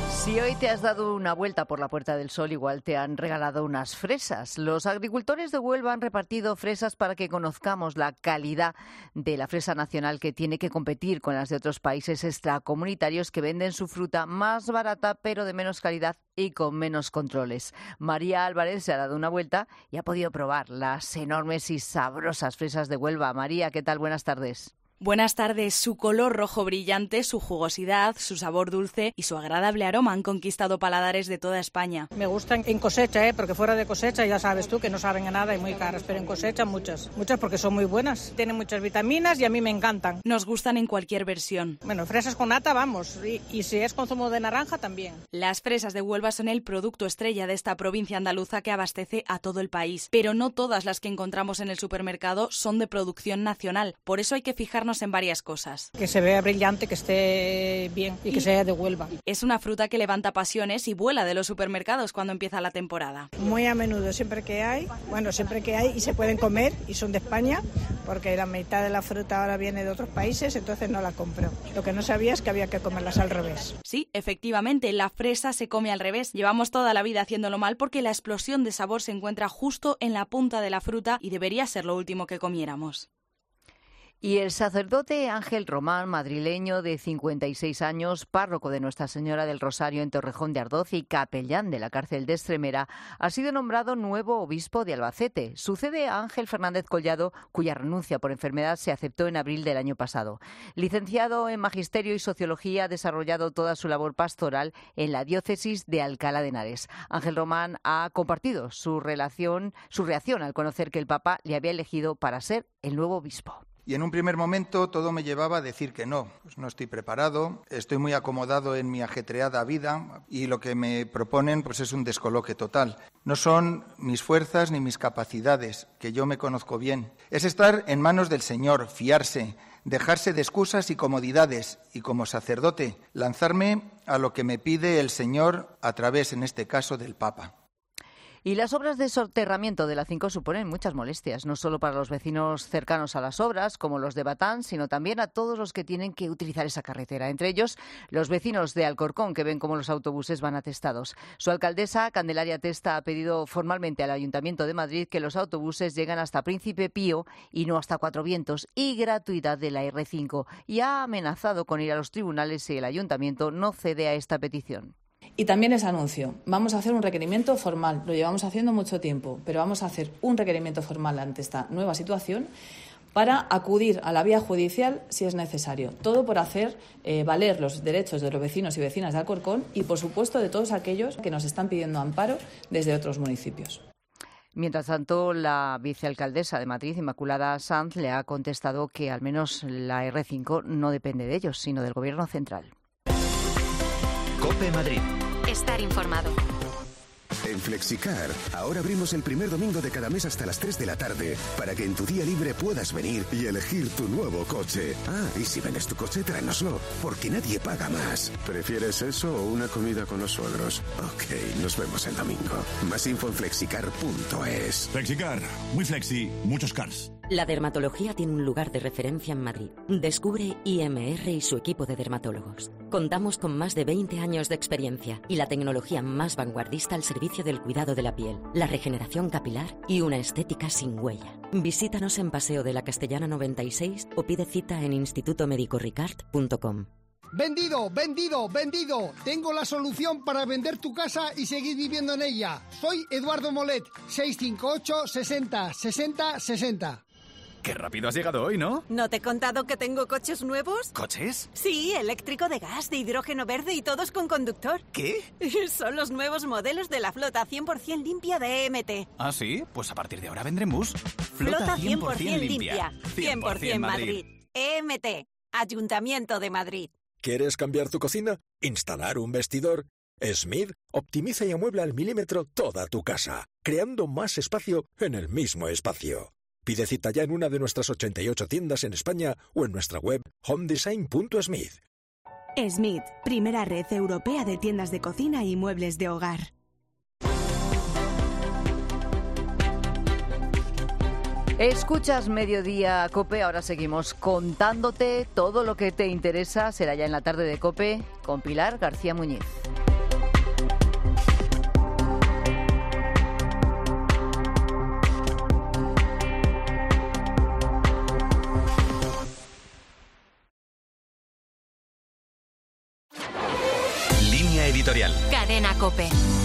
Speaker 4: Si hoy te has dado una vuelta por la Puerta del Sol, igual te han regalado unas fresas. Los agricultores de Huelva han repartido fresas para que conozcamos la calidad de la fresa nacional, que tiene que competir con las de otros países extracomunitarios que venden su fruta más barata pero de menos calidad y con menos controles. María Álvarez se ha dado una vuelta y ha podido probar las enormes y sabrosas fresas de Huelva. María, ¿qué tal? Buenas tardes.
Speaker 11: Buenas tardes. Su color rojo brillante, su jugosidad, su sabor dulce y su agradable aroma han conquistado paladares de toda España.
Speaker 13: Me gustan en cosecha, ¿eh? Porque fuera de cosecha ya sabes tú que no saben a nada y muy caras, pero en cosecha muchas. Muchas porque son muy buenas. Tienen muchas vitaminas y a mí me encantan.
Speaker 11: Nos gustan en cualquier versión.
Speaker 13: Bueno, fresas con nata, vamos. Y, y si es con zumo de naranja, también.
Speaker 11: Las fresas de Huelva son el producto estrella de esta provincia andaluza que abastece a todo el país. Pero no todas las que encontramos en el supermercado son de producción nacional. Por eso hay que fijarnos en varias cosas.
Speaker 13: Que se vea brillante, que esté bien y que sea de Huelva.
Speaker 11: Es una fruta que levanta pasiones y vuela de los supermercados cuando empieza la temporada.
Speaker 13: Muy a menudo, siempre que hay, bueno, siempre que hay y se pueden comer y son de España, porque la mitad de la fruta ahora viene de otros países, entonces no la compro. Lo que no sabía es que había que comerlas al revés.
Speaker 11: Sí, efectivamente, la fresa se come al revés. Llevamos toda la vida haciéndolo mal porque la explosión de sabor se encuentra justo en la punta de la fruta y debería ser lo último que comiéramos.
Speaker 4: Y el sacerdote Ángel Román, madrileño de cincuenta y seis años, párroco de Nuestra Señora del Rosario en Torrejón de Ardoz y capellán de la cárcel de Extremera, ha sido nombrado nuevo obispo de Albacete. Sucede a Ángel Fernández Collado, cuya renuncia por enfermedad se aceptó en abril del año pasado. Licenciado en Magisterio y Sociología, ha desarrollado toda su labor pastoral en la diócesis de Alcalá de Henares. Ángel Román ha compartido su relación, su reacción al conocer que el Papa le había elegido para ser el nuevo obispo.
Speaker 14: Y en un primer momento todo me llevaba a decir que no, pues no estoy preparado, estoy muy acomodado en mi ajetreada vida y lo que me proponen pues es un descoloque total. No son mis fuerzas ni mis capacidades, que yo me conozco bien. Es estar en manos del Señor, fiarse, dejarse de excusas y comodidades y como sacerdote lanzarme a lo que me pide el Señor a través, en este caso, del Papa.
Speaker 4: Y las obras de soterramiento de la cinco suponen muchas molestias, no solo para los vecinos cercanos a las obras, como los de Batán, sino también a todos los que tienen que utilizar esa carretera. Entre ellos, los vecinos de Alcorcón, que ven cómo los autobuses van atestados. Su alcaldesa, Candelaria Testa, ha pedido formalmente al Ayuntamiento de Madrid que los autobuses lleguen hasta Príncipe Pío y no hasta Cuatro Vientos, y gratuidad de la erre cinco. Y ha amenazado con ir a los tribunales si el Ayuntamiento no cede a esta petición.
Speaker 15: Y también les anuncio, vamos a hacer un requerimiento formal, lo llevamos haciendo mucho tiempo, pero vamos a hacer un requerimiento formal ante esta nueva situación para acudir a la vía judicial si es necesario. Todo por hacer eh, valer los derechos de los vecinos y vecinas de Alcorcón y, por supuesto, de todos aquellos que nos están pidiendo amparo desde otros municipios.
Speaker 4: Mientras tanto, la vicealcaldesa de Madrid, Inmaculada Sanz, le ha contestado que al menos la erre cinco no depende de ellos, sino del Gobierno central.
Speaker 2: COPE Madrid.
Speaker 3: Estar informado.
Speaker 16: En Flexicar, ahora abrimos el primer domingo de cada mes hasta las tres de la tarde, para que en tu día libre puedas venir y elegir tu nuevo coche. Ah, y si vendes tu coche, tráenoslo, porque nadie paga más. ¿Prefieres eso o una comida con los suegros? Ok, nos vemos el domingo. Más info en flexicar punto es.
Speaker 17: Flexicar, muy flexi, muchos cars.
Speaker 24: La dermatología tiene un lugar de referencia en Madrid. Descubre I M R y su equipo de dermatólogos. Contamos con más de veinte años de experiencia y la tecnología más vanguardista al servicio del cuidado de la piel, la regeneración capilar y una estética sin huella. Visítanos en Paseo de la Castellana noventa y seis o pide cita en instituto médico ricard punto com.
Speaker 18: Vendido, vendido, vendido. Tengo la solución para vender tu casa y seguir viviendo en ella. Soy Eduardo Molet, seis cinco ocho, sesenta, sesenta, sesenta.
Speaker 19: Qué rápido has llegado hoy, ¿no?
Speaker 20: ¿No te he contado que tengo coches nuevos?
Speaker 19: ¿Coches?
Speaker 20: Sí, eléctrico, de gas, de hidrógeno verde y todos con conductor.
Speaker 19: ¿Qué?
Speaker 20: Son los nuevos modelos de la flota cien por ciento limpia de E M T.
Speaker 19: ¿Ah, sí? Pues a partir de ahora vendré en bus. Flota,
Speaker 20: flota cien por ciento limpia.
Speaker 19: cien por ciento
Speaker 20: Madrid. Madrid. E M T. Ayuntamiento de Madrid.
Speaker 21: ¿Quieres cambiar tu cocina? ¿Instalar un vestidor? Smith optimiza y amuebla al milímetro toda tu casa, creando más espacio en el mismo espacio. Pide cita ya en una de nuestras ochenta y ocho tiendas en España o en nuestra web home design punto smith.
Speaker 9: Smith, primera red europea de tiendas de cocina y muebles de hogar.
Speaker 4: Escuchas Mediodía COPE, ahora seguimos contándote todo lo que te interesa. Será ya en la tarde de COPE con Pilar García Muñiz.
Speaker 2: editorial.
Speaker 3: Cadena COPE.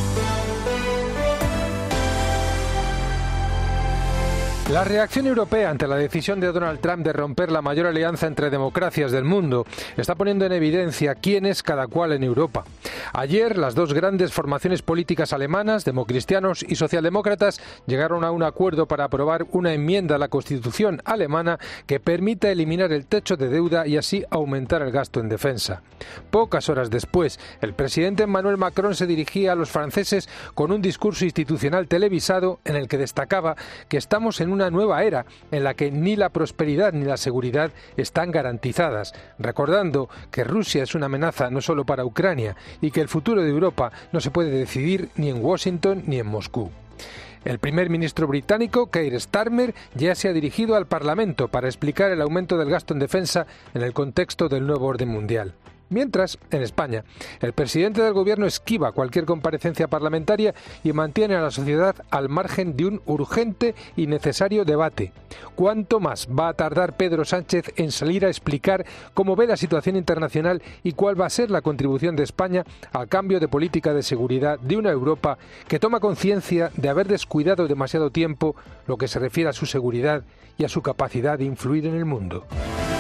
Speaker 5: La reacción europea ante la decisión de Donald Trump de romper la mayor alianza entre democracias del mundo está poniendo en evidencia quién es cada cual en Europa. Ayer, las dos grandes formaciones políticas alemanas, democristianos y socialdemócratas, llegaron a un acuerdo para aprobar una enmienda a la Constitución alemana que permita eliminar el techo de deuda y así aumentar el gasto en defensa. Pocas horas después, el presidente Emmanuel Macron se dirigía a los franceses con un discurso institucional televisado en el que destacaba que estamos en una nueva era en la que ni la prosperidad ni la seguridad están garantizadas, recordando que Rusia es una amenaza no solo para Ucrania y que el futuro de Europa no se puede decidir ni en Washington ni en Moscú. El primer ministro británico, Keir Starmer, ya se ha dirigido al Parlamento para explicar el aumento del gasto en defensa en el contexto del nuevo orden mundial. Mientras, en España, el presidente del Gobierno esquiva cualquier comparecencia parlamentaria y mantiene a la sociedad al margen de un urgente y necesario debate. ¿Cuánto más va a tardar Pedro Sánchez en salir a explicar cómo ve la situación internacional y cuál va a ser la contribución de España al cambio de política de seguridad de una Europa que toma conciencia de haber descuidado demasiado tiempo lo que se refiere a su seguridad y a su capacidad de influir en el mundo?